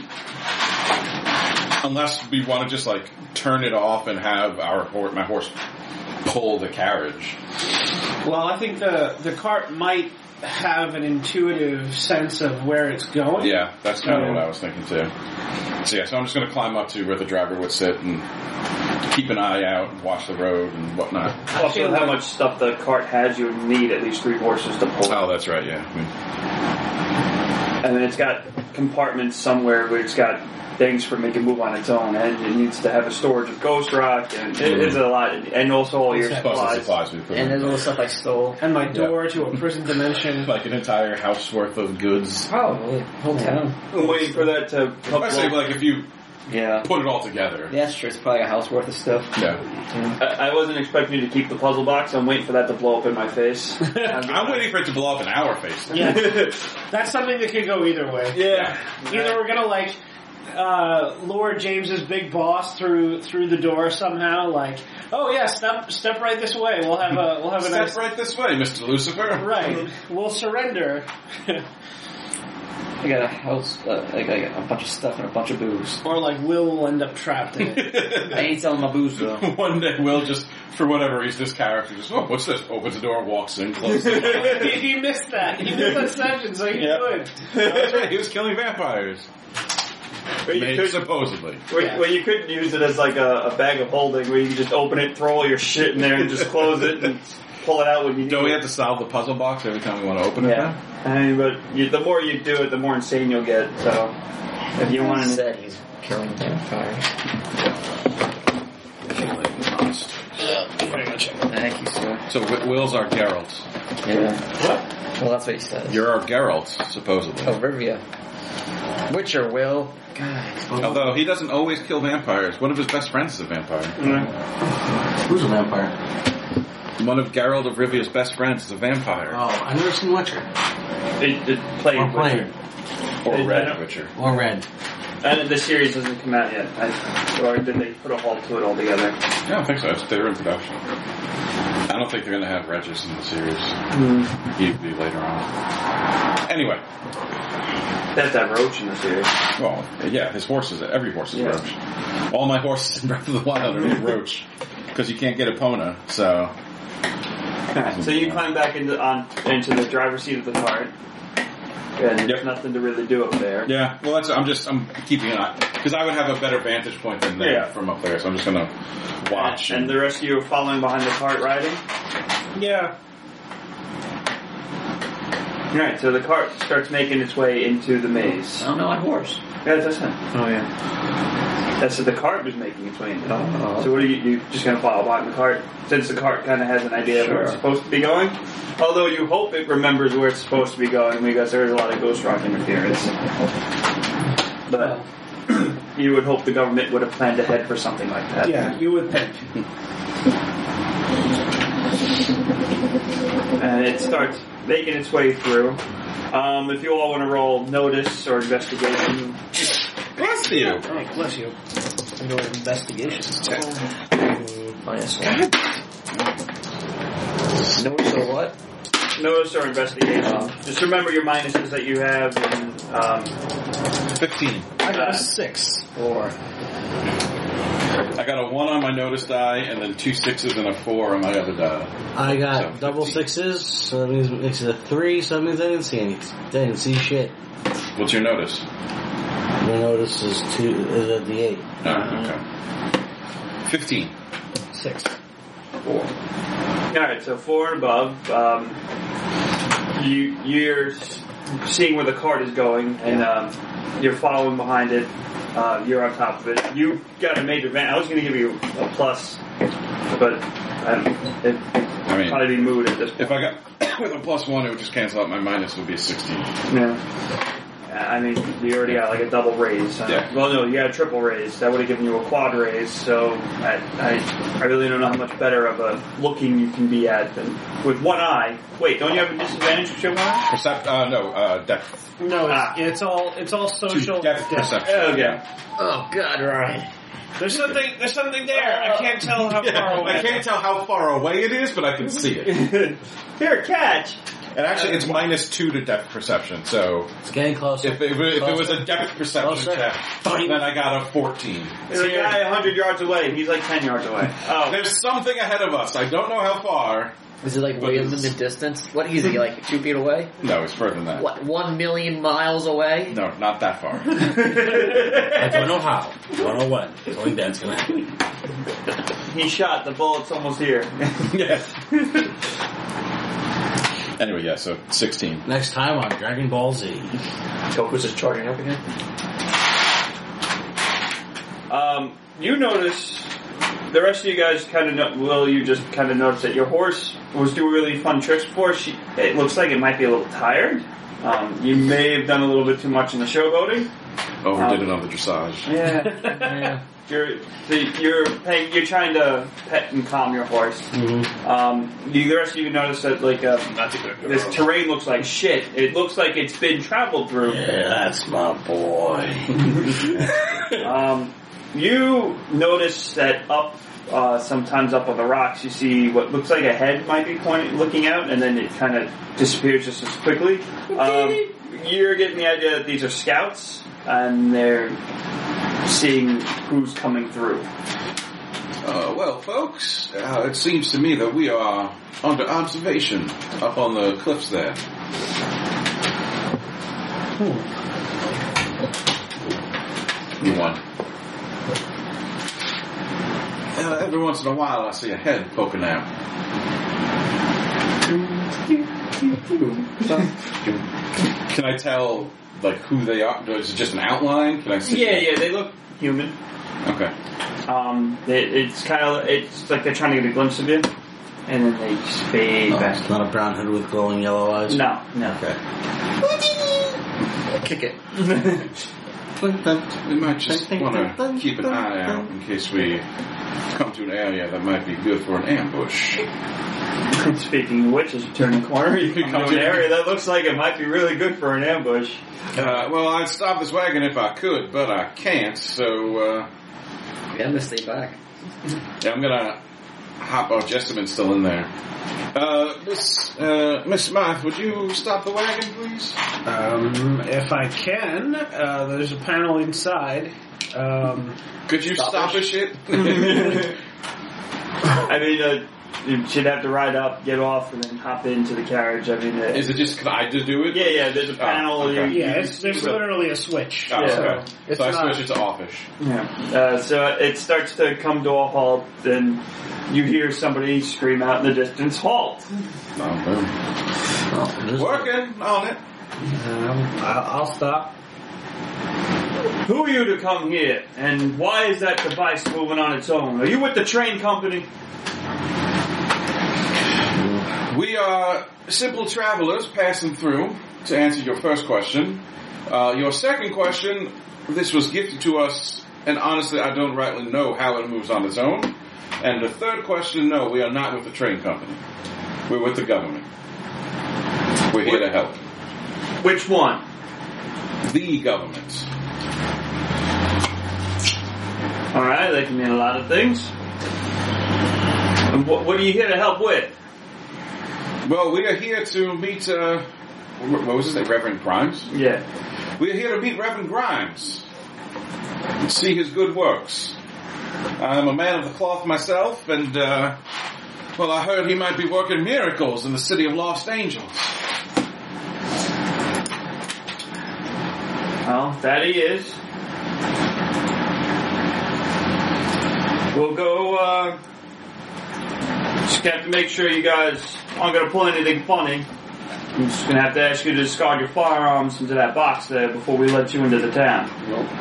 Unless we want to just like turn it off and have our horse, my horse, pull the carriage. Well, I think the the cart might have an intuitive sense of where it's going. Yeah, that's kind of So- what I was thinking too. So yeah, so I'm just going to climb up to where the driver would sit and keep an eye out and watch the road and whatnot. Also, how much stuff the cart has, you would need at least three horses to pull. Oh, that's right. Yeah. And then it's got compartments somewhere where it's got things for making move on its own, and it needs to have a storage of ghost rock, and it, it's a lot, and also all your Plus supplies. the supplies we put And in. there's all the stuff I stole. And my door to a prison dimension. Like an entire house worth of goods. Probably. Whole town. I'm waiting for that to help. I say, like, if you Yeah. put it all together. Yeah, that's true. It's probably a house worth of stuff. Yeah. I, I wasn't expecting you to keep the puzzle box. I'm waiting for that to blow up in my face. I'm waiting for it to blow up in our face. Yeah. That's something that could go either way. Yeah. Either we're gonna like uh, lure James's big boss through through the door somehow, like, oh yeah, step step right this way. We'll have a we'll have a Step nice right this way, Mister Lucifer. right. We'll surrender. I got a house, uh, I got a bunch of stuff and a bunch of booze. Or like Will will end up trapped in it. I ain't selling my booze though. One day, Will just, for whatever reason, this character just, oh, what's this? Opens the door, walks in, closes the door. he, he missed that. He missed that session, so he Yep. would. That's right, he was killing vampires. But you Made, could, supposedly. well, Yeah. well, you could use it as like a, a bag of holding where you can just open it, throw all your shit in there, and just close it and pull it out when you need Don't we it. have to solve the puzzle box every time we want to open it? Yeah. I mean, but you, the more you do it, the more insane you'll get. So, if you want He to, said he's killing vampires. Thank you, sir. So Wi- Will's our Geralt. Yeah. What? Well, that's what he says. You're our Geralt, supposedly. Oh, Rivia. Witcher, Will. God. Although he doesn't always kill vampires. One of his best friends is a vampire. Who's a vampire? One of Geralt of Rivia's best friends is a vampire. Oh, I've never seen Witcher. it, it played Or with played. it. Or I Red don't- Witcher. Or Red. And the series hasn't come out yet. I, or did they put a halt to it altogether? I don't think so. It's their introduction. I don't think they're going to have Regis in the series. Mm. He'd be later on. Anyway. They have to have Roach in the series. Well, yeah, his horses, every horse is Yeah. Roach. All my horses in Breath of the Wild are named Roach. Because you can't get Epona, so... Alright, so you climb back into on into the driver's seat of the cart. And there's Yep. nothing to really do up there. Yeah, well, that's I'm just I'm keeping an eye because I would have a better vantage point than they Yeah. from up there, so I'm just gonna watch. And the rest of you are following behind the cart riding? Yeah. Alright, so the cart starts making its way into the maze. I don't know my horse. Yeah, that's it. Oh, yeah. That's what the cart was making its way into. Oh. So what are you, you just going to follow behind the cart? Since the cart kind of has an idea of where it's Sure. supposed to be going? Although you hope it remembers where it's supposed to be going because there is a lot of Ghost Rock interference. But you would hope the government would have planned ahead for something like that. Yeah, you would think. And it starts making its way through. Um, if you all want to roll notice or investigation, Bless you. Oh, bless you. I'm doing an investigation check. Minus one. Notice or what? notice or investigation. Just remember your minuses that you have. And, um, Fifteen. I got Uh, a six. Four. I got a one on my notice die, and then two sixes and a four on my other die. I got So, double fifteen. sixes, so that means it's a three, so that means I didn't see any. I didn't see shit. What's your notice? My notice is two, is at the eight. Oh, okay. Fifteen. Six. Four. Alright, so four and above. Um, you, you're seeing where the cart is going, and um, you're following behind it. Uh, you're on top of it. You got a major advantage. I was going to give you a plus, but um, it I mean, probably be moot at this point. if I got with a plus one, it would just cancel out my minus. It would be a sixteen. Yeah. I mean, you already got like a double raise. Uh, Yeah. Well, no, you got a triple raise. That would have given you a quad raise. So I, I, I really don't know how much better of a looking you can be at than with one eye. Wait, don't you have a disadvantage with your one eye? Percept? Uh, no, uh, depth. No, it's, Ah. it's all it's all social. Depth Yeah. perception. Okay. Oh God, Ryan. There's something. There's something there. I can't tell how far away. I can't tell how far away it is, but I can see it. Here, catch. And actually, it's minus two to depth perception. So It's getting closer. if it, if it was a depth perception Closer. check, then I got a fourteen. There's a guy a hundred yards away. He's like ten yards away. Oh, There's something ahead of us. I don't know how far. Is it like But way in it's- the distance? What is he like two feet away? No, it's further than that. What one million miles away? No, not that far. I don't know how. I don't know when. Only that's gonna happen. he shot. The bullet's almost here. Yes. Anyway, yeah, so sixteen. Next time on Dragon Ball Z. Goku's just charging up again. Um, you notice, the rest of you guys kind of know, Will, you just kind of notice that your horse was doing really fun tricks before. She, it looks like it might be a little tired. Um, you may have done a little bit too much in the showboating. Overdid it on the dressage. Yeah. yeah. You're, the, you're, paying, you're trying to pet and calm your horse. Mm-hmm. Um, you, the rest of you notice that, like, uh, this terrain looks like shit. It looks like it's been traveled through. Yeah, that's my boy. Um, you notice that up, uh, sometimes up on the rocks, you see what looks like a head might be pointing, looking out, and then it kind of disappears just as quickly. Um, you're getting the idea that these are scouts, and they're seeing who's coming through. Uh, well, folks, uh, it seems to me that we are under observation up on the cliffs there. You won. Uh, every once in a while, I see a head poking out. Can I tell, like, who they are? Is it just an outline? Can I see? Yeah, yeah, they look human. Okay. Um, it, it's kind of, it's like they're trying to get a glimpse of you, and then they just fade Oh, back. it's not a brown head with glowing yellow eyes? No, no. Okay. Kick it. We might just want to keep an eye out in case we come to an area that might be good for an ambush. Speaking of which, as you turn the corner, you can come to an area that looks like it might be really good for an ambush. Uh, well, I'd stop this wagon if I could, but I can't, so, uh... Yeah, I'm gonna stay back. yeah, I'm gonna hop off. Jessamyn's still in there. Uh, Miss, uh, Miss Smythe, would you stop the wagon, please? Um, if I can, uh, there's a panel inside. Um, Could you stop, Stop the shit? I mean, uh, you should have to ride up, get off, and then hop into the carriage. I mean, uh, Is it just, can I just do it? yeah, yeah, there's a panel. Oh, okay. you- yeah, you it's, see there's the- literally a switch. Oh, Yeah. okay. It's So I not- switch it to office. Yeah. Uh, so it starts to come to a halt, then you hear somebody scream out in the distance, "Halt!" Oh, boom. Oh, this- Working on it. Um, I'll, I'll stop. Who are you to come here? And why is that device moving on its own? Are you with the train company? We are simple travelers passing through, to answer your first question. Uh, your second question, this was gifted to us, and honestly, I don't rightly know how it moves on its own. And the third question, no, we are not with the train company. We're with the government. We're here to help. Which one? The government. Alright, that can mean a lot of things. And what, what are you here to help with? Well, we are here to meet, uh, what was his name, Reverend Grimes? Yeah. We are here to meet Reverend Grimes and see his good works. I'm a man of the cloth myself, and, uh, well, I heard he might be working miracles in the city of Lost Angels. Well, that he is. We'll go, uh, just have to make sure you guys aren't going to pull anything funny. I'm just going to have to ask you to discard your firearms into that box there before we let you into the town.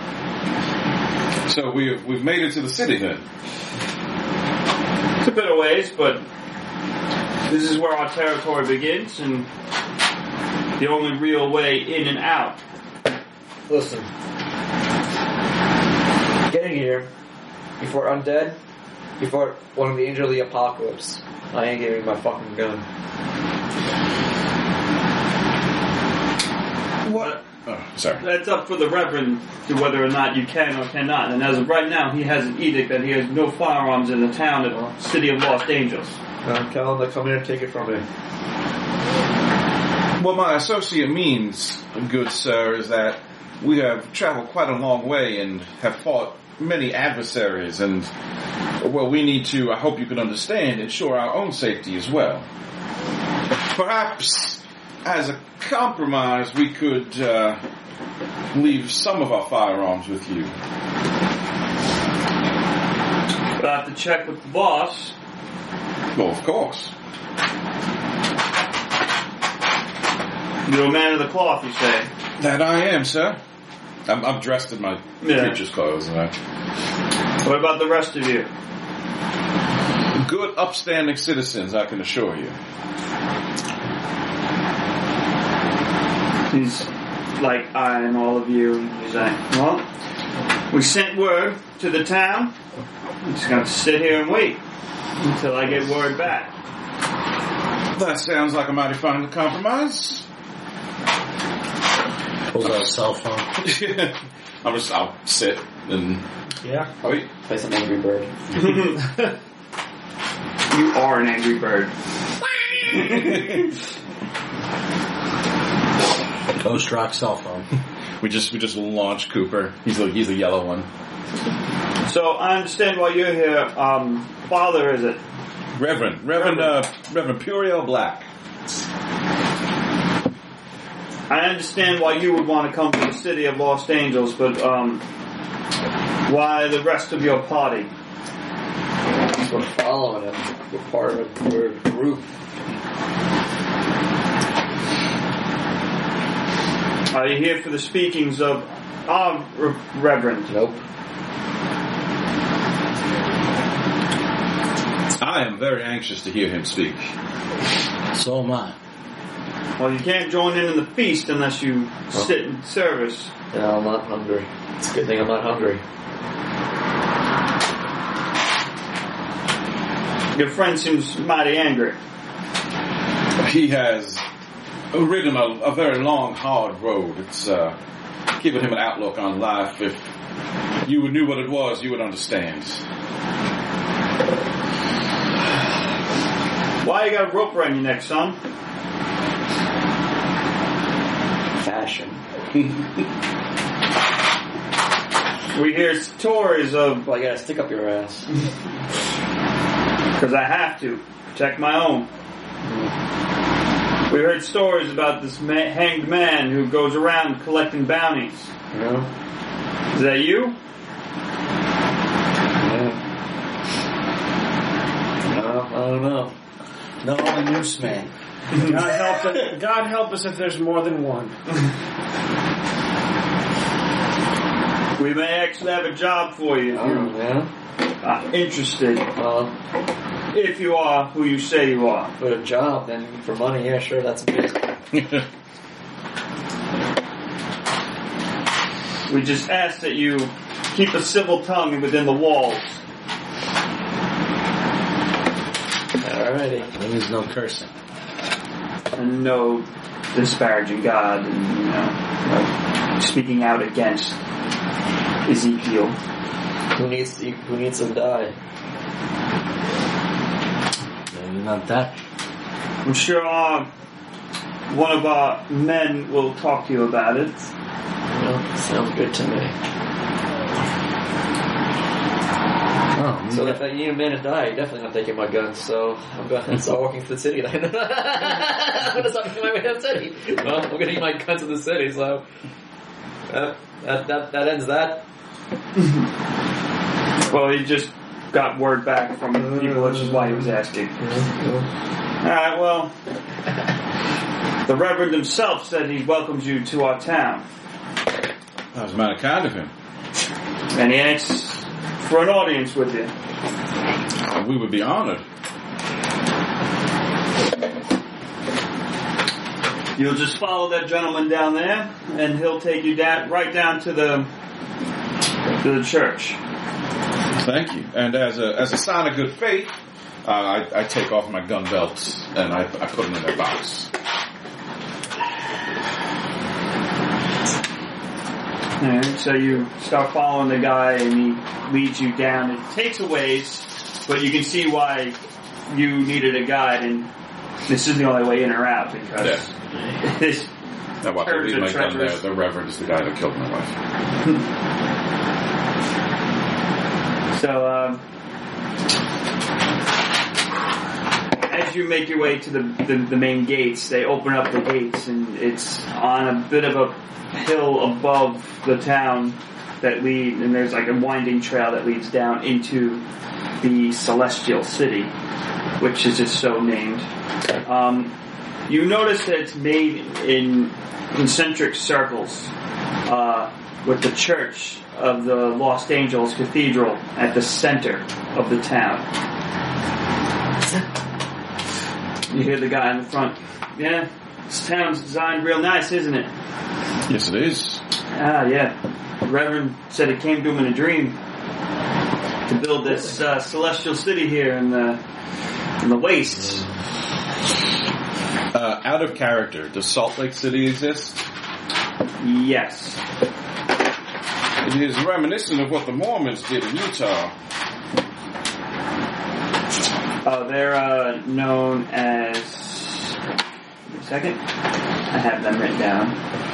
So we've, we've made it to the city then. It's a bit of ways, but this is where our territory begins and the only real way in and out. Listen. Getting here, before undead, before one of the angel of the apocalypse, I ain't giving my fucking gun. What? Oh, sorry. That's up for the Reverend to whether or not you can or cannot. And as of right now, he has an edict that he has no firearms in the town of the City of Lost Angels. I'm telling them to come here and take it from me. What my associate means, good sir, is that we have traveled quite a long way and have fought many adversaries, and, well, we need to, I hope you can understand, ensure our own safety as well. Perhaps, as a compromise, we could uh, leave some of our firearms with you. But I have to check with the boss. Well, of course. You're a man of the cloth, you say? That I am, sir. I'm, I'm dressed in my Yeah. creature's clothes, right? What about the rest of you? Good, upstanding citizens, I can assure you. He's like eyeing all of you, and he's like, well, we sent word to the town. I'm just going to sit here and wait until I get word back. That sounds like a mighty fine compromise. Pulls out a cell phone. I'm just, I'll sit and Yeah. wait. Play some Angry Bird. You are an angry bird. Ghost Rock cell phone. We just we just launched Cooper. He's a he's a yellow one. So I understand why you're here. Um, father, is it? Reverend Reverend uh, Reverend Puriel Black. I understand why you would want to come to the city of Los Angeles, but um, why the rest of your party? We're following him. We're part of a, we're a group. Are you here for the speakings of our re- Reverend? Nope. I am very anxious to hear him speak. So am I. Well, you can't join in in the feast unless you sit in service. No, I'm not hungry. It's a good thing I'm not hungry. Your friend seems mighty angry. He has ridden a, a very long, hard road. It's uh, given him an outlook on life. If you knew what it was, you would understand. Why you got a rope around your neck, son? Fashion. We hear stories of... Well, I gotta stick up your ass. Because I have to. Protect my own. We heard stories about this ma- hanged man who goes around collecting bounties. You know? Is that you? Yeah. No, I don't know. No, I'm a newsman. God help us, God help us if there's more than one. We may actually have a job for you. Oh, yeah? Uh, interested. Well, If you are who you say you are. for a job, then for money, yeah, sure, that's a bit. We just ask that you keep a civil tongue within the walls. Alrighty. There is no cursing. And no disparaging God and, you know, like speaking out against Ezekiel. Who needs to, who needs to die? Maybe not that. I'm sure our, one of our men will talk to you about it. Well, sounds good to me. Oh, So if I need a man to die, you're definitely not taking my guns, so I'm going to start walking to the city then. I'm going to start making my way to the city. Well, I'm going to need my guns in the city, so... Uh, that, that, that ends that. Well, he just got word back from people, which is why he was asking. Alright, well, the Reverend himself said he welcomes you to our town. That was mighty kind of him. And he asks for an audience with you. We would be honored. You'll just follow that gentleman down there, and he'll take you down, right down to the to the church. Thank you. And as a as a sign of good faith, uh, I, I take off my gun belts and I, I put them in their box. Alright, so you start following the guy, and he leads you down. It takes a ways, but you can see why you needed a guide, and this is the only way in or out, because Yeah. this Now, what, I Turns leave and my gun there. treacherous. The Reverend is the guy that killed my wife. So, um, as you make your way to the, the, the main gates, they open up the gates, and it's on a bit of a hill above the town that lead, and there's like a winding trail that leads down into the Celestial City, which is just so named. Um, you notice that it's made in concentric circles, uh, with the church of the Los Angeles Cathedral at the center of the town. You hear the guy in the front. Yeah, this town's designed real nice, isn't it? Yes, it is. Ah, yeah. The Reverend said it came to him in a dream to build this uh, celestial city here in the in the wastes. Uh, out of character, does Salt Lake City exist? Yes. It is reminiscent of what the Mormons did in Utah. Uh, they're uh, known as. Let me second. I have them written down.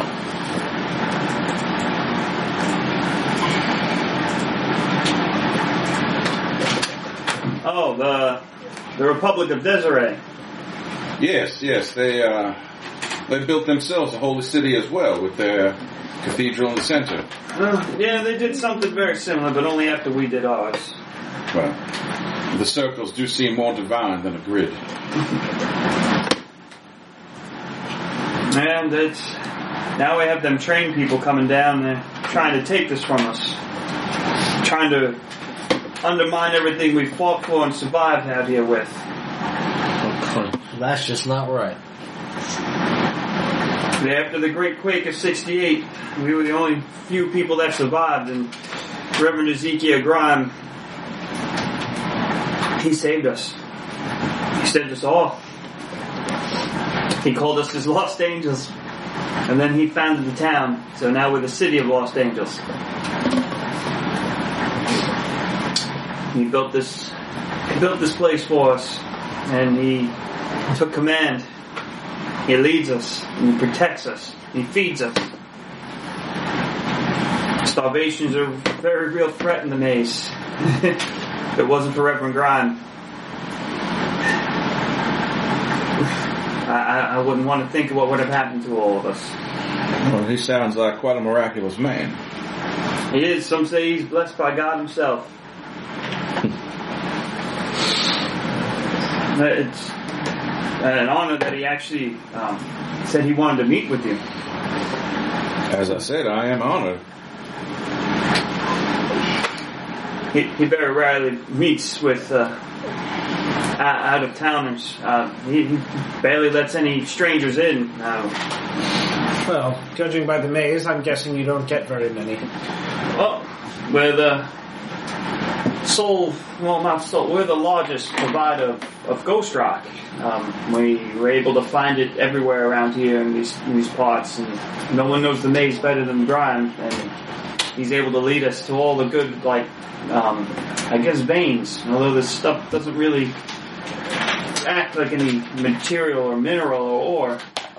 Oh, the the Republic of Desiree. Yes, yes, they uh, they built themselves a holy city as well with their cathedral in the center. Uh, yeah, they did something very similar, but only after we did ours. Well, the circles do seem more divine than a grid. And it's now we have them trained people coming down there trying to take this from us, trying to undermine everything we fought for and survived out here with. That's just not right. After the Great Quake of sixty-eight, we were the only few people that survived, and Reverend Ezekiel Grime, he saved us. He saved us all. He called us his Lost Angels, and then he founded the town, so now we're the city of Lost Angels. He built this, he built this place for us, and he took command. He leads us, and he protects us, and he feeds us. Starvation is a very real threat in the maze. If it wasn't for Reverend Grime, I, I wouldn't want to think of what would have happened to all of us. Well, he sounds like quite a miraculous man. He is. Some say he's blessed by God himself. It's an honor that he actually um, said he wanted to meet with you. As I said, I am honored. He, he very rarely meets with uh, out of towners. Uh, he, he barely lets any strangers in. Uh, Well, judging by the maze, I'm guessing you don't get very many. well, we're the sole, well, not sole, we're the largest provider of, of ghost rock. Um, we were able to find it everywhere around here in these in these parts, and no one knows the maze better than Grime, and he's able to lead us to all the good, like, um, I guess, veins. Although this stuff doesn't really act like any material or mineral or ore.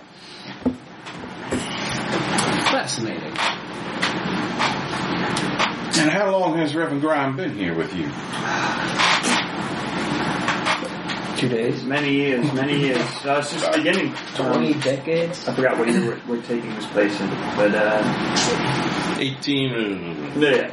Fascinating. And how long has Reverend Grime been here with you? Two days. Many years, many years. Uh, since the beginning. Twenty Um, decades. I forgot what year we're, we're taking this place in, but uh, Eighteen. yeah.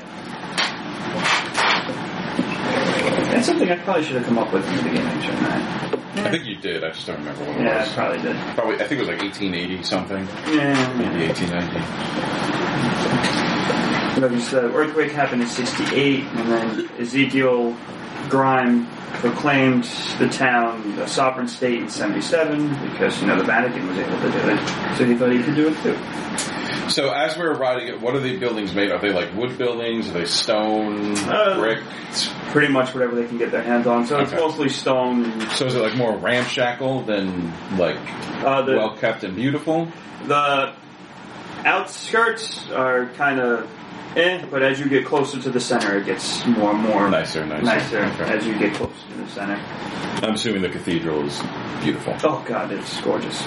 That's something I probably should have come up with in the beginning, shouldn't I? I think you did. I just don't remember what it Yeah, I was. probably did. Probably. I think it was like eighteen eighty something. Yeah. Maybe eighteen ninety. You know, this uh, earthquake happened in sixty-eight, and then Ezekiel Grime proclaimed the town a sovereign state in seventy-seven because, you know, the Vatican was able to do it, so he thought he could do it too. So as we were riding it, what are the buildings made of? Are they like wood buildings? Are they stone, Uh, brick? It's pretty much whatever they can get their hands on, so it's Okay. mostly stone. And, So is it like more ramshackle than like uh, the, well kept and beautiful? The outskirts are kind of eh, but as you get closer to the center, it gets more and more Nicer, nicer. nicer Okay. as you get closer to the center. I'm assuming the cathedral is beautiful. Oh God, it's gorgeous.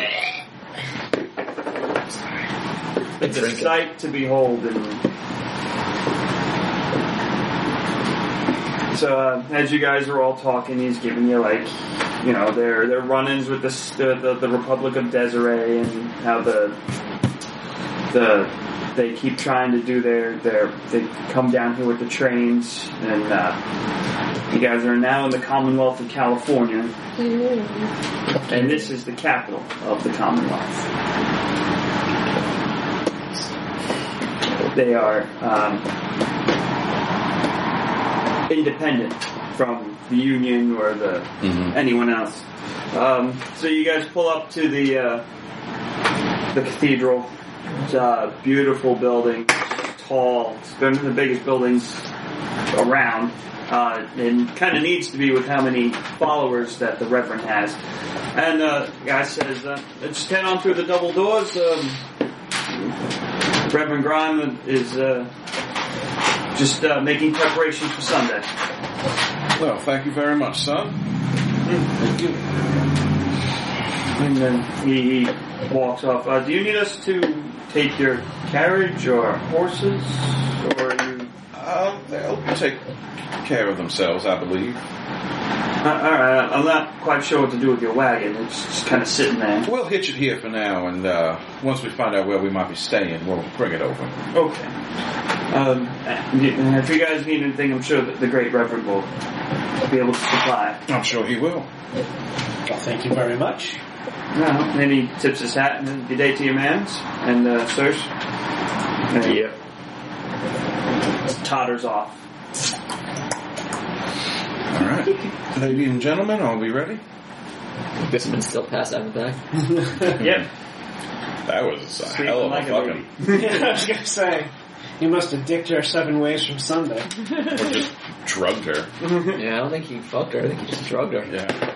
It's a sight to behold. And so uh, as you guys are all talking, he's giving you like, you know, their their run-ins with the the, the, the Republic of Desiree and how the the they keep trying to do their their they come down here with the trains, and uh, you guys are now in the Commonwealth of California, and this is the capital of the Commonwealth. They are um, independent from the Union or the Mm-hmm. anyone else. Um, so you guys pull up to the uh, the cathedral. It's a beautiful building, tall. It's one of the biggest buildings around, uh, and kind of needs to be with how many followers that the Reverend has. And uh, the guy says, uh, "Just head on through the double doors." Um, Reverend Grime is uh, just uh, making preparations for Sunday. Well, thank you very much, son. Thank you. And then he, he walks off. Uh, do you need us to take your carriage or horses? Or are you... Uh, they'll take care of themselves, I believe. Uh, Alright, I'm not quite sure what to do with your wagon. It's just kind of sitting there. We'll hitch it here for now, and uh, once we find out where we might be staying, we'll bring it over. Okay. Um, if you guys need anything, I'm sure that the Great Reverend will be able to supply. I'm sure he will. Well, thank you very much. No, and then he tips his hat and then good day to your mans and uh, sirs. And Yep. totters off. All right. Ladies and gentlemen, are we ready? Bisman's still passed out in the back. Yep. That was a Sleeping hell of like a a fucking... Yeah, I was gonna say, you must have dicked her seven ways from Sunday. Or just drugged her. Yeah, I don't think he fucked her. I think he just drugged her. Yeah.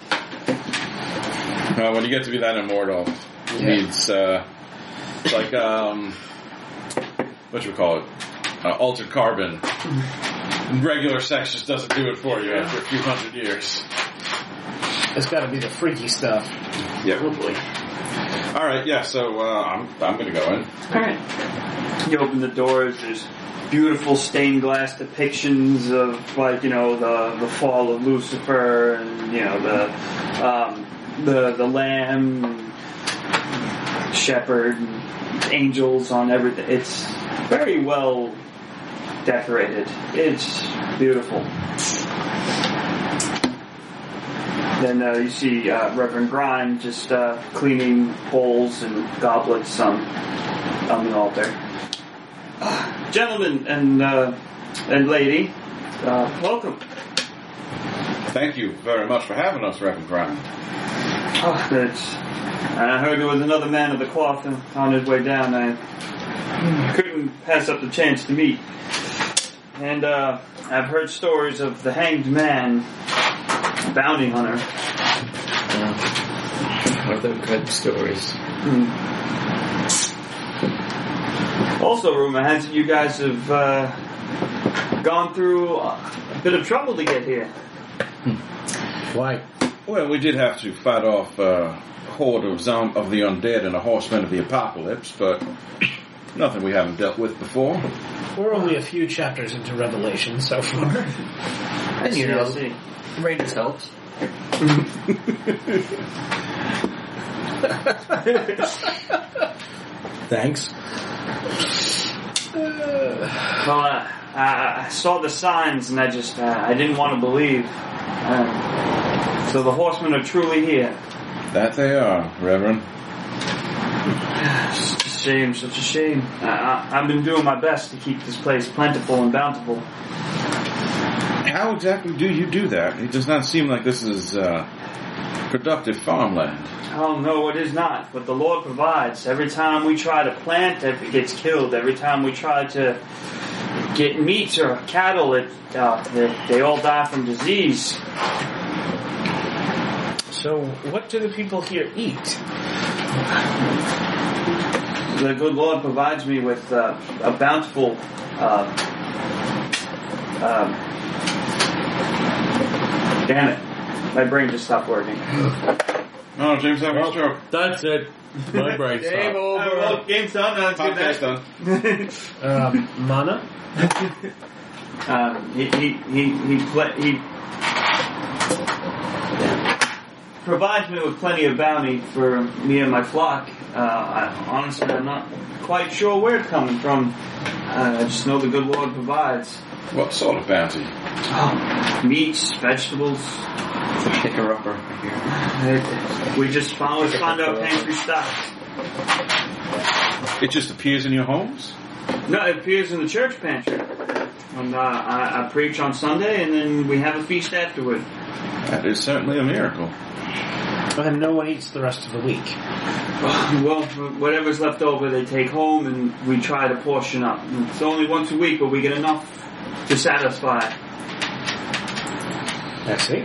Uh, when you get to be that immortal, it Yeah. needs, uh, it's like, um, what you call it? Uh, altered carbon. Regular sex just doesn't do it for you after a few hundred years. It's got to be the freaky stuff. Yeah. All right, yeah. So uh, I'm I'm gonna go in. Alright. You open the doors, there's beautiful stained glass depictions of, like, you know, the the fall of Lucifer and, you know, the um, the the lamb and shepherd and angels on everything. It's very well decorated. It's beautiful. Then uh, you see uh, Reverend Grime just uh, cleaning bowls and goblets on on the altar. Uh, gentlemen and uh, and lady, uh, welcome. Thank you very much for having us, Reverend Grime. Oh, it's, and I heard there was another man of the cloth on his way down. I couldn't pass up the chance to meet. And uh, I've heard stories of the hanged man, bounty hunter. Yeah. What are the good stories? Hmm. Also, rumor has it you guys have uh, gone through a bit of trouble to get here. Why? Well, we did have to fight off a horde of, zom- of the undead and a horseman of the apocalypse, but nothing we haven't dealt with before. We're only a few chapters into Revelation so far. And you know, see. Rangers helps. Thanks. Well, uh, I I saw the signs and I just, uh, I didn't want to believe. Uh, so the horsemen are truly here. That they are, Reverend. It's a shame, such a shame. I, I, I've been doing my best to keep this place plentiful and bountiful. How exactly do you do that? It does not seem like this is uh, productive farmland. Oh, no, it is not. But the Lord provides. Every time we try to plant, it gets killed. Every time we try to get meat or cattle, it uh, they, they all die from disease. So, what do the people here eat? The good Lord provides me with uh, a bountiful uh, um, damn it. My brain just stopped working. Oh, James, having a stroke. That's it. My brain Game stopped. over. Uh, well, game's done. Now let's Podcast get done. Um, mana? back. um, he he he he, pl- he provides me with plenty of bounty for me and my flock. Uh, I, honestly, I'm not quite sure where it's coming from. Uh, I just know the good Lord provides. What sort of bounty? Oh, meats, vegetables. It's a picker-upper here. We just always find our pantry stocked. It just appears in your homes? No, it appears in the church pantry. And uh, I, I preach on Sunday, and then we have a feast afterward. That is certainly a miracle. And no one eats the rest of the week. Well, whatever's left over, they take home, and we try to portion up. It's only once a week, but we get enough to satisfy. I see.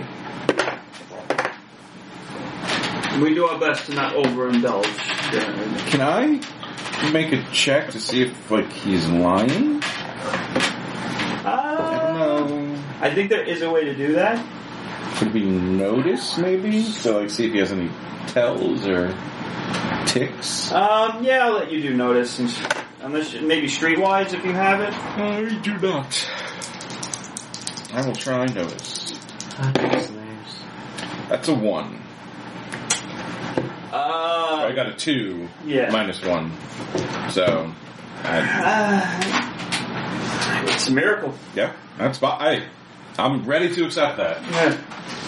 We do our best to not overindulge. Can I make a check to see if, like, he's lying? Uh, I don't know. I think there is a way to do that. Could we notice, maybe? So, like, see if he has any tells or ticks? Um, yeah, I'll let you do notice, and unless you, maybe streetwise if you have it. I do not. I will try notice. That's a one. Uh, I got a two. Yeah. Minus one. So, I, uh, it's a miracle. yeah, that's fine. I, I'm ready to accept that. Yeah.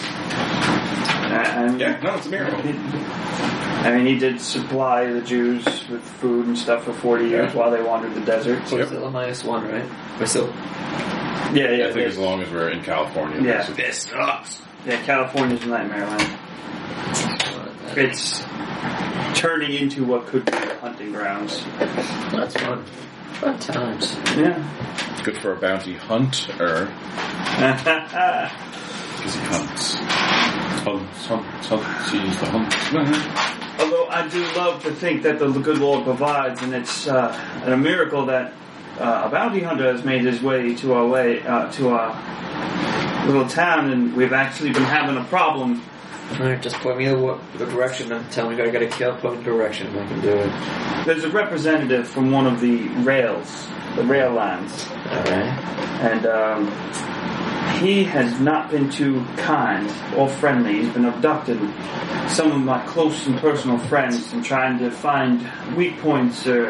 And Yeah, no, it's a miracle. I mean, he did supply the Jews with food and stuff for forty years Yeah. while they wandered the desert. So Yep. it's still a minus one, right? We're still. Yeah, yeah. I think as long as we're in California. Yeah. basically. This sucks. Yeah, California's a nightmare land. It's turning into what could be hunting grounds. That's fun. Fun times. Yeah. Good for a bounty hunter. Because he hunts. Hunts, hunts, hunts. He's the huntsman. Although I do love to think that the good Lord provides, and it's uh, a miracle that uh, a bounty hunter has made his way to our way uh, to our little town, and we've actually been having a problem. Alright, just point me the, what, the direction and tell me I gotta kill, point me the direction and I can do it. There's a representative from one of the rails, the rail lines, Alright. and um, he has not been too kind or friendly. He's been abducting some of my close and personal friends and trying to find weak points uh,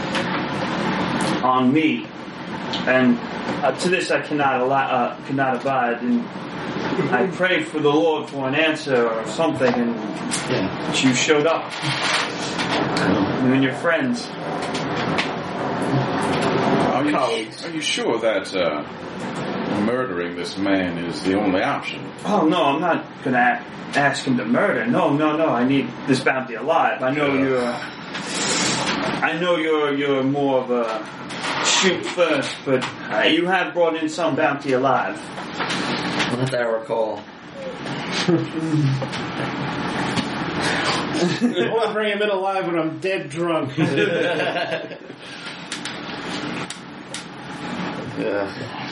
on me. And uh, to this I cannot allow, uh, cannot abide. And I prayed for the Lord for an answer or something, and Yeah. you showed up. You and your friends. Are you, are you sure that uh, murdering this man is the only option? Oh no, I'm not gonna ask him to murder. No, no, no. I need this bounty alive. I know Yeah. you're. I know you're you're more of a shoot first, but uh, you have brought in some bounty alive. Not that I recall. I want to bring him in alive when I'm dead drunk. Yeah.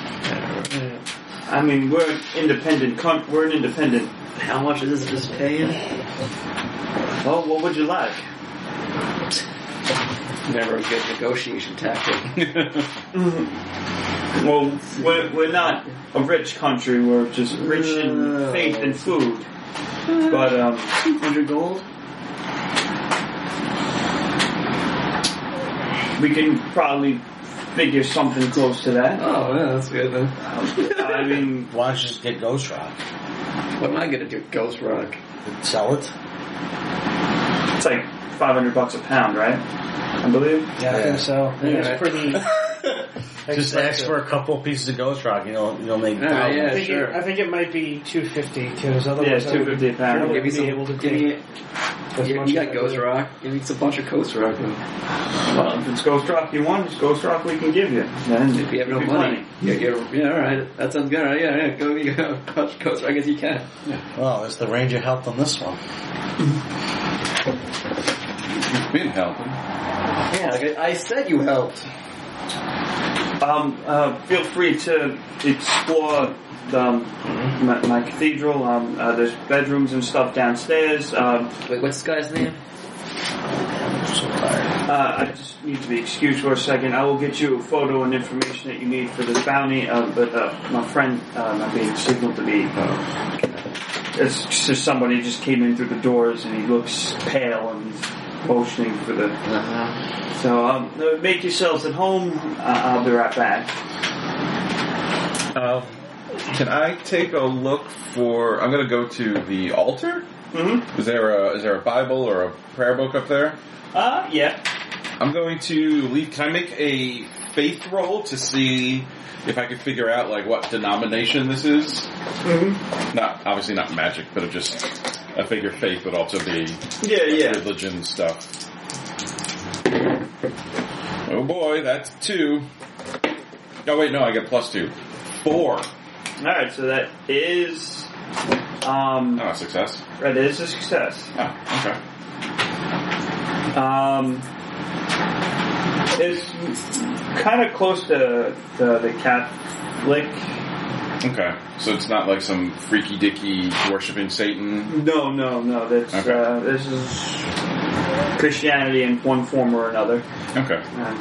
I mean, we're an independent. Con- we're an independent. How much is this just paying? Well, what would you like? Never a good negotiation tactic. Well, we're we're not a rich country. We're just rich in faith and food. But um, two hundred gold? we can probably figure something close to that. Oh, yeah, that's good then. I mean, Why don't you just get Ghost Rock? What am I gonna do? Ghost Rock? Sell it? it's like five hundred bucks a pound, right? I believe. Yeah, I think so. I think Yeah. it's pretty. Just ask for a couple pieces of Ghost Rock. You know, you'll make. Alright, thousands. yeah. I think, sure. it, I think it might be two fifty because Yeah, otherwise it's I would- two fifty a I pound. would Give me be some. able to Give take me. as You, much you got as I Ghost do. Rock. Give me some bunch of Ghost Rock. Man. Well, if it's Ghost Rock you want, it's Ghost Rock we can give you. Then If you have no it'd be money, yeah, yeah, yeah, all right. That sounds good. All right, yeah, yeah. Go, go, Ghost Ghost Rock as you can. Well, it's the Ranger helped on this one. You've been helping. Yeah, like I, I said, you helped. Um, uh, feel free to explore the, um, my, my cathedral. Um, uh, there's bedrooms and stuff downstairs. Um, Wait, what's this guy's name? I'm so tired. uh, I just need to be excused for a second. I will get you a photo and information that you need for this bounty. Uh, but uh, my friend, uh, not being signaled to me. Uh, it's just somebody just came in through the doors and he looks pale and he's motioning for the. Uh-huh. So um, uh, make yourselves at home. Uh, I'll be right back. Um, can I take a look for? I'm going to go to the altar. Mm-hmm. Is there a is there a Bible or a prayer book up there? Uh, yeah. I'm going to leave. Can I make a faith roll to see if I can figure out like what denomination this is? Mm-hmm. Not obviously not magic, but just I figure faith would also be Yeah, yeah. religion stuff. Oh boy, that's two. Oh wait, no, I get plus two. Four. Alright, so that is, um, Oh, success. that is a success. Oh, okay. Um, it's kind of close to the, the Catholic Okay, so it's not like some freaky dicky worshipping Satan. No, no, no. That's Okay. uh, this is Christianity in one form or another. Okay, Uh,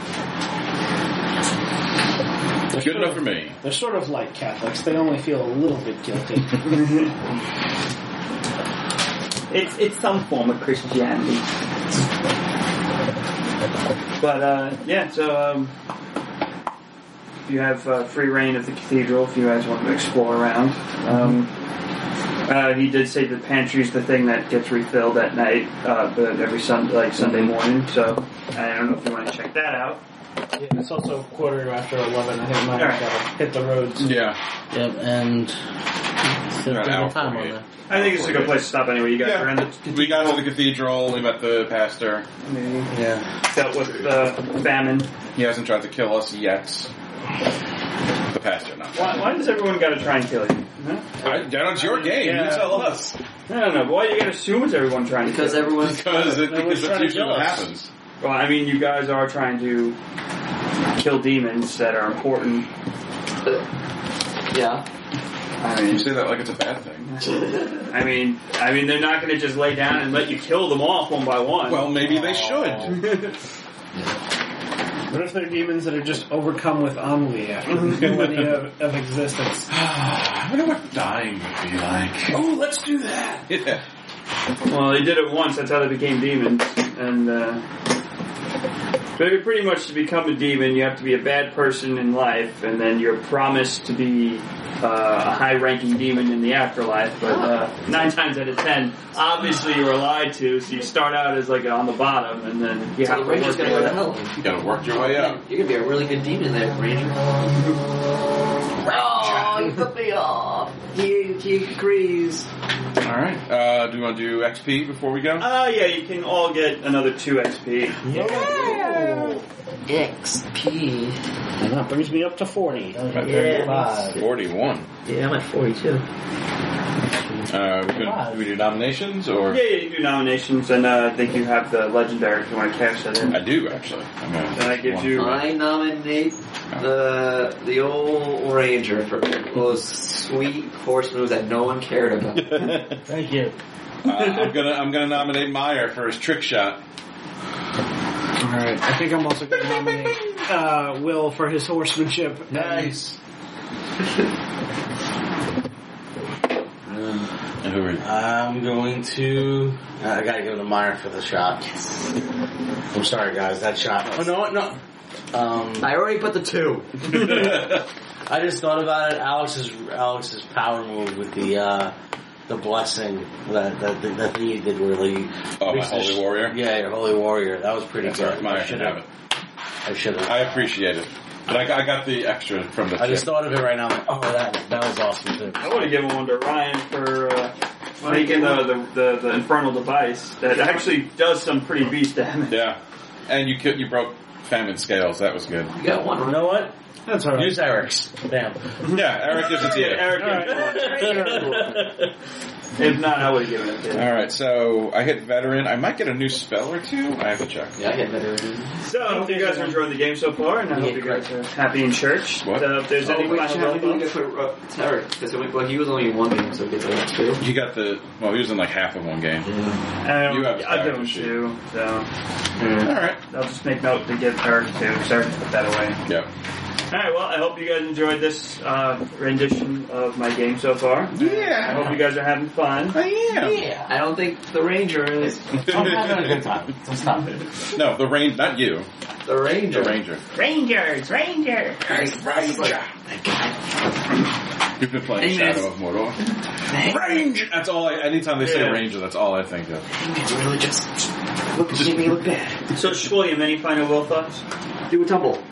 They're good sort enough of- for me. They're sort of like Catholics. They only feel a little bit guilty. it's it's some form of Christianity. But uh, yeah, so um, you have uh, free reign of the cathedral if you guys want to explore around. Um, uh, he did say the pantry is the thing that gets refilled at night, uh, but every Sunday, like Sunday morning. So I don't know if you want to check that out. Yeah, it's also quarter after eleven. I think mine's Alright. gotta hit the roads. Yeah. Yep, and still About an taking hour time on forty-eight. that. I think it's a good place to stop anyway. You guys are in the We got to the cathedral, we met the pastor. Yeah. dealt with the famine. He hasn't tried to kill us yet. The pastor, not. Why, why does everyone got to try and kill you? Huh? I, that's your game, Yeah. you tell us. I don't know. Why do you got to assume it's everyone trying to Because kill you? everyone's Because, it, No one's because that's trying to usually kill what us. happens. Well, I mean, you guys are trying to kill demons that are important. yeah. I You mean, say that like it's a bad thing. I mean, I mean, they're not going to just lay down and let you kill them off one by one. Well, maybe they should. What if they're demons that are just overcome with ennui after millennia of, of existence? I wonder what dying would be like. Oh, let's do that. Yeah. Well, they did it once. That's how they became demons. And uh, but pretty much to become a demon, you have to be a bad person in life, and then you're promised to be uh, a high-ranking demon in the afterlife. But uh, nine times out of ten, obviously you were lied to. So you start out as like on the bottom, and then you So have the to Ranger's work gonna your go way to up. hell. You gotta work your way up. You're gonna be a really good demon there, Ranger. Oh, you put me off. He, he agrees. Alright. Uh, do you want to do X P before we go? Uh, yeah, you can all get another two X P. X P. And that brings me up to forty. Yeah. Five. forty-one. Yeah, I'm at forty-two. Uh, we gonna, do we do nominations, or? Yeah, yeah, you do nominations, and uh, I think you have the legendary if you want to cash that in. I do, actually. I'm gonna, Then I give one you- for- I nominate the the old Ranger for those sweet horse moves that no one cared about. Thank you. Uh, I'm gonna I'm gonna nominate Meyer for his trick shot. Alright, I think I'm also going to nominate uh, Will for his horsemanship. Nice. And who are you? I'm going to. I gotta give it to Meyer for the shot. I'm sorry, guys. That shot. Oh no, no. Um, I already put the two. I just thought about it. Alex's Alex's power move with the uh, the blessing that that the, the thing he did really. Oh, my holy warrior. Yeah, your holy warrior. That was pretty That's good. all right. Meyer I should should have have. it. I should have. I appreciate it, but I, I got the extra from the. I just chip. thought of it right now. I'm like, oh, that that was awesome too. I want to give one to Ryan for uh, making the, the, the, the infernal device that actually does some pretty beast damage. Yeah, and you ki- you broke famine scales. That was good. You got one. You know what? That's alright. Use Eric's. Damn. Yeah, Eric gives it to you. Eric, if not, I would have given it to him. All right, so I hit veteran. I might get a new spell or two. I have to check. Yeah, I get better. So, I hope you guys are enjoying the game so far, and I hope you guys are happy in church. What? So, if there's Oh, any wait, final how many roll did you get for uh, Tarek? Because well, he was only in one game, so he gets like two. You got the well. He was in like half of one game. Um, You have I do them character sheet. too, so All right. I'll just make note to give Eric two. Sorry to put that away. Yep. Alright, well, I hope you guys enjoyed this uh, rendition of my game so far. Yeah. I hope you guys are having fun. I am. Yeah, I don't think the Ranger is I'm having a good time. So stop it. No, the range, not you. the Ranger. The ranger. Rangers! Rangers! Ranger. You've been playing Hey, Shadow man. of Mordor. Range. That's all. I, anytime they say Yeah. ranger, that's all I think of. It's really just look at me look bad. So, William, any final will thoughts? Do a tumble.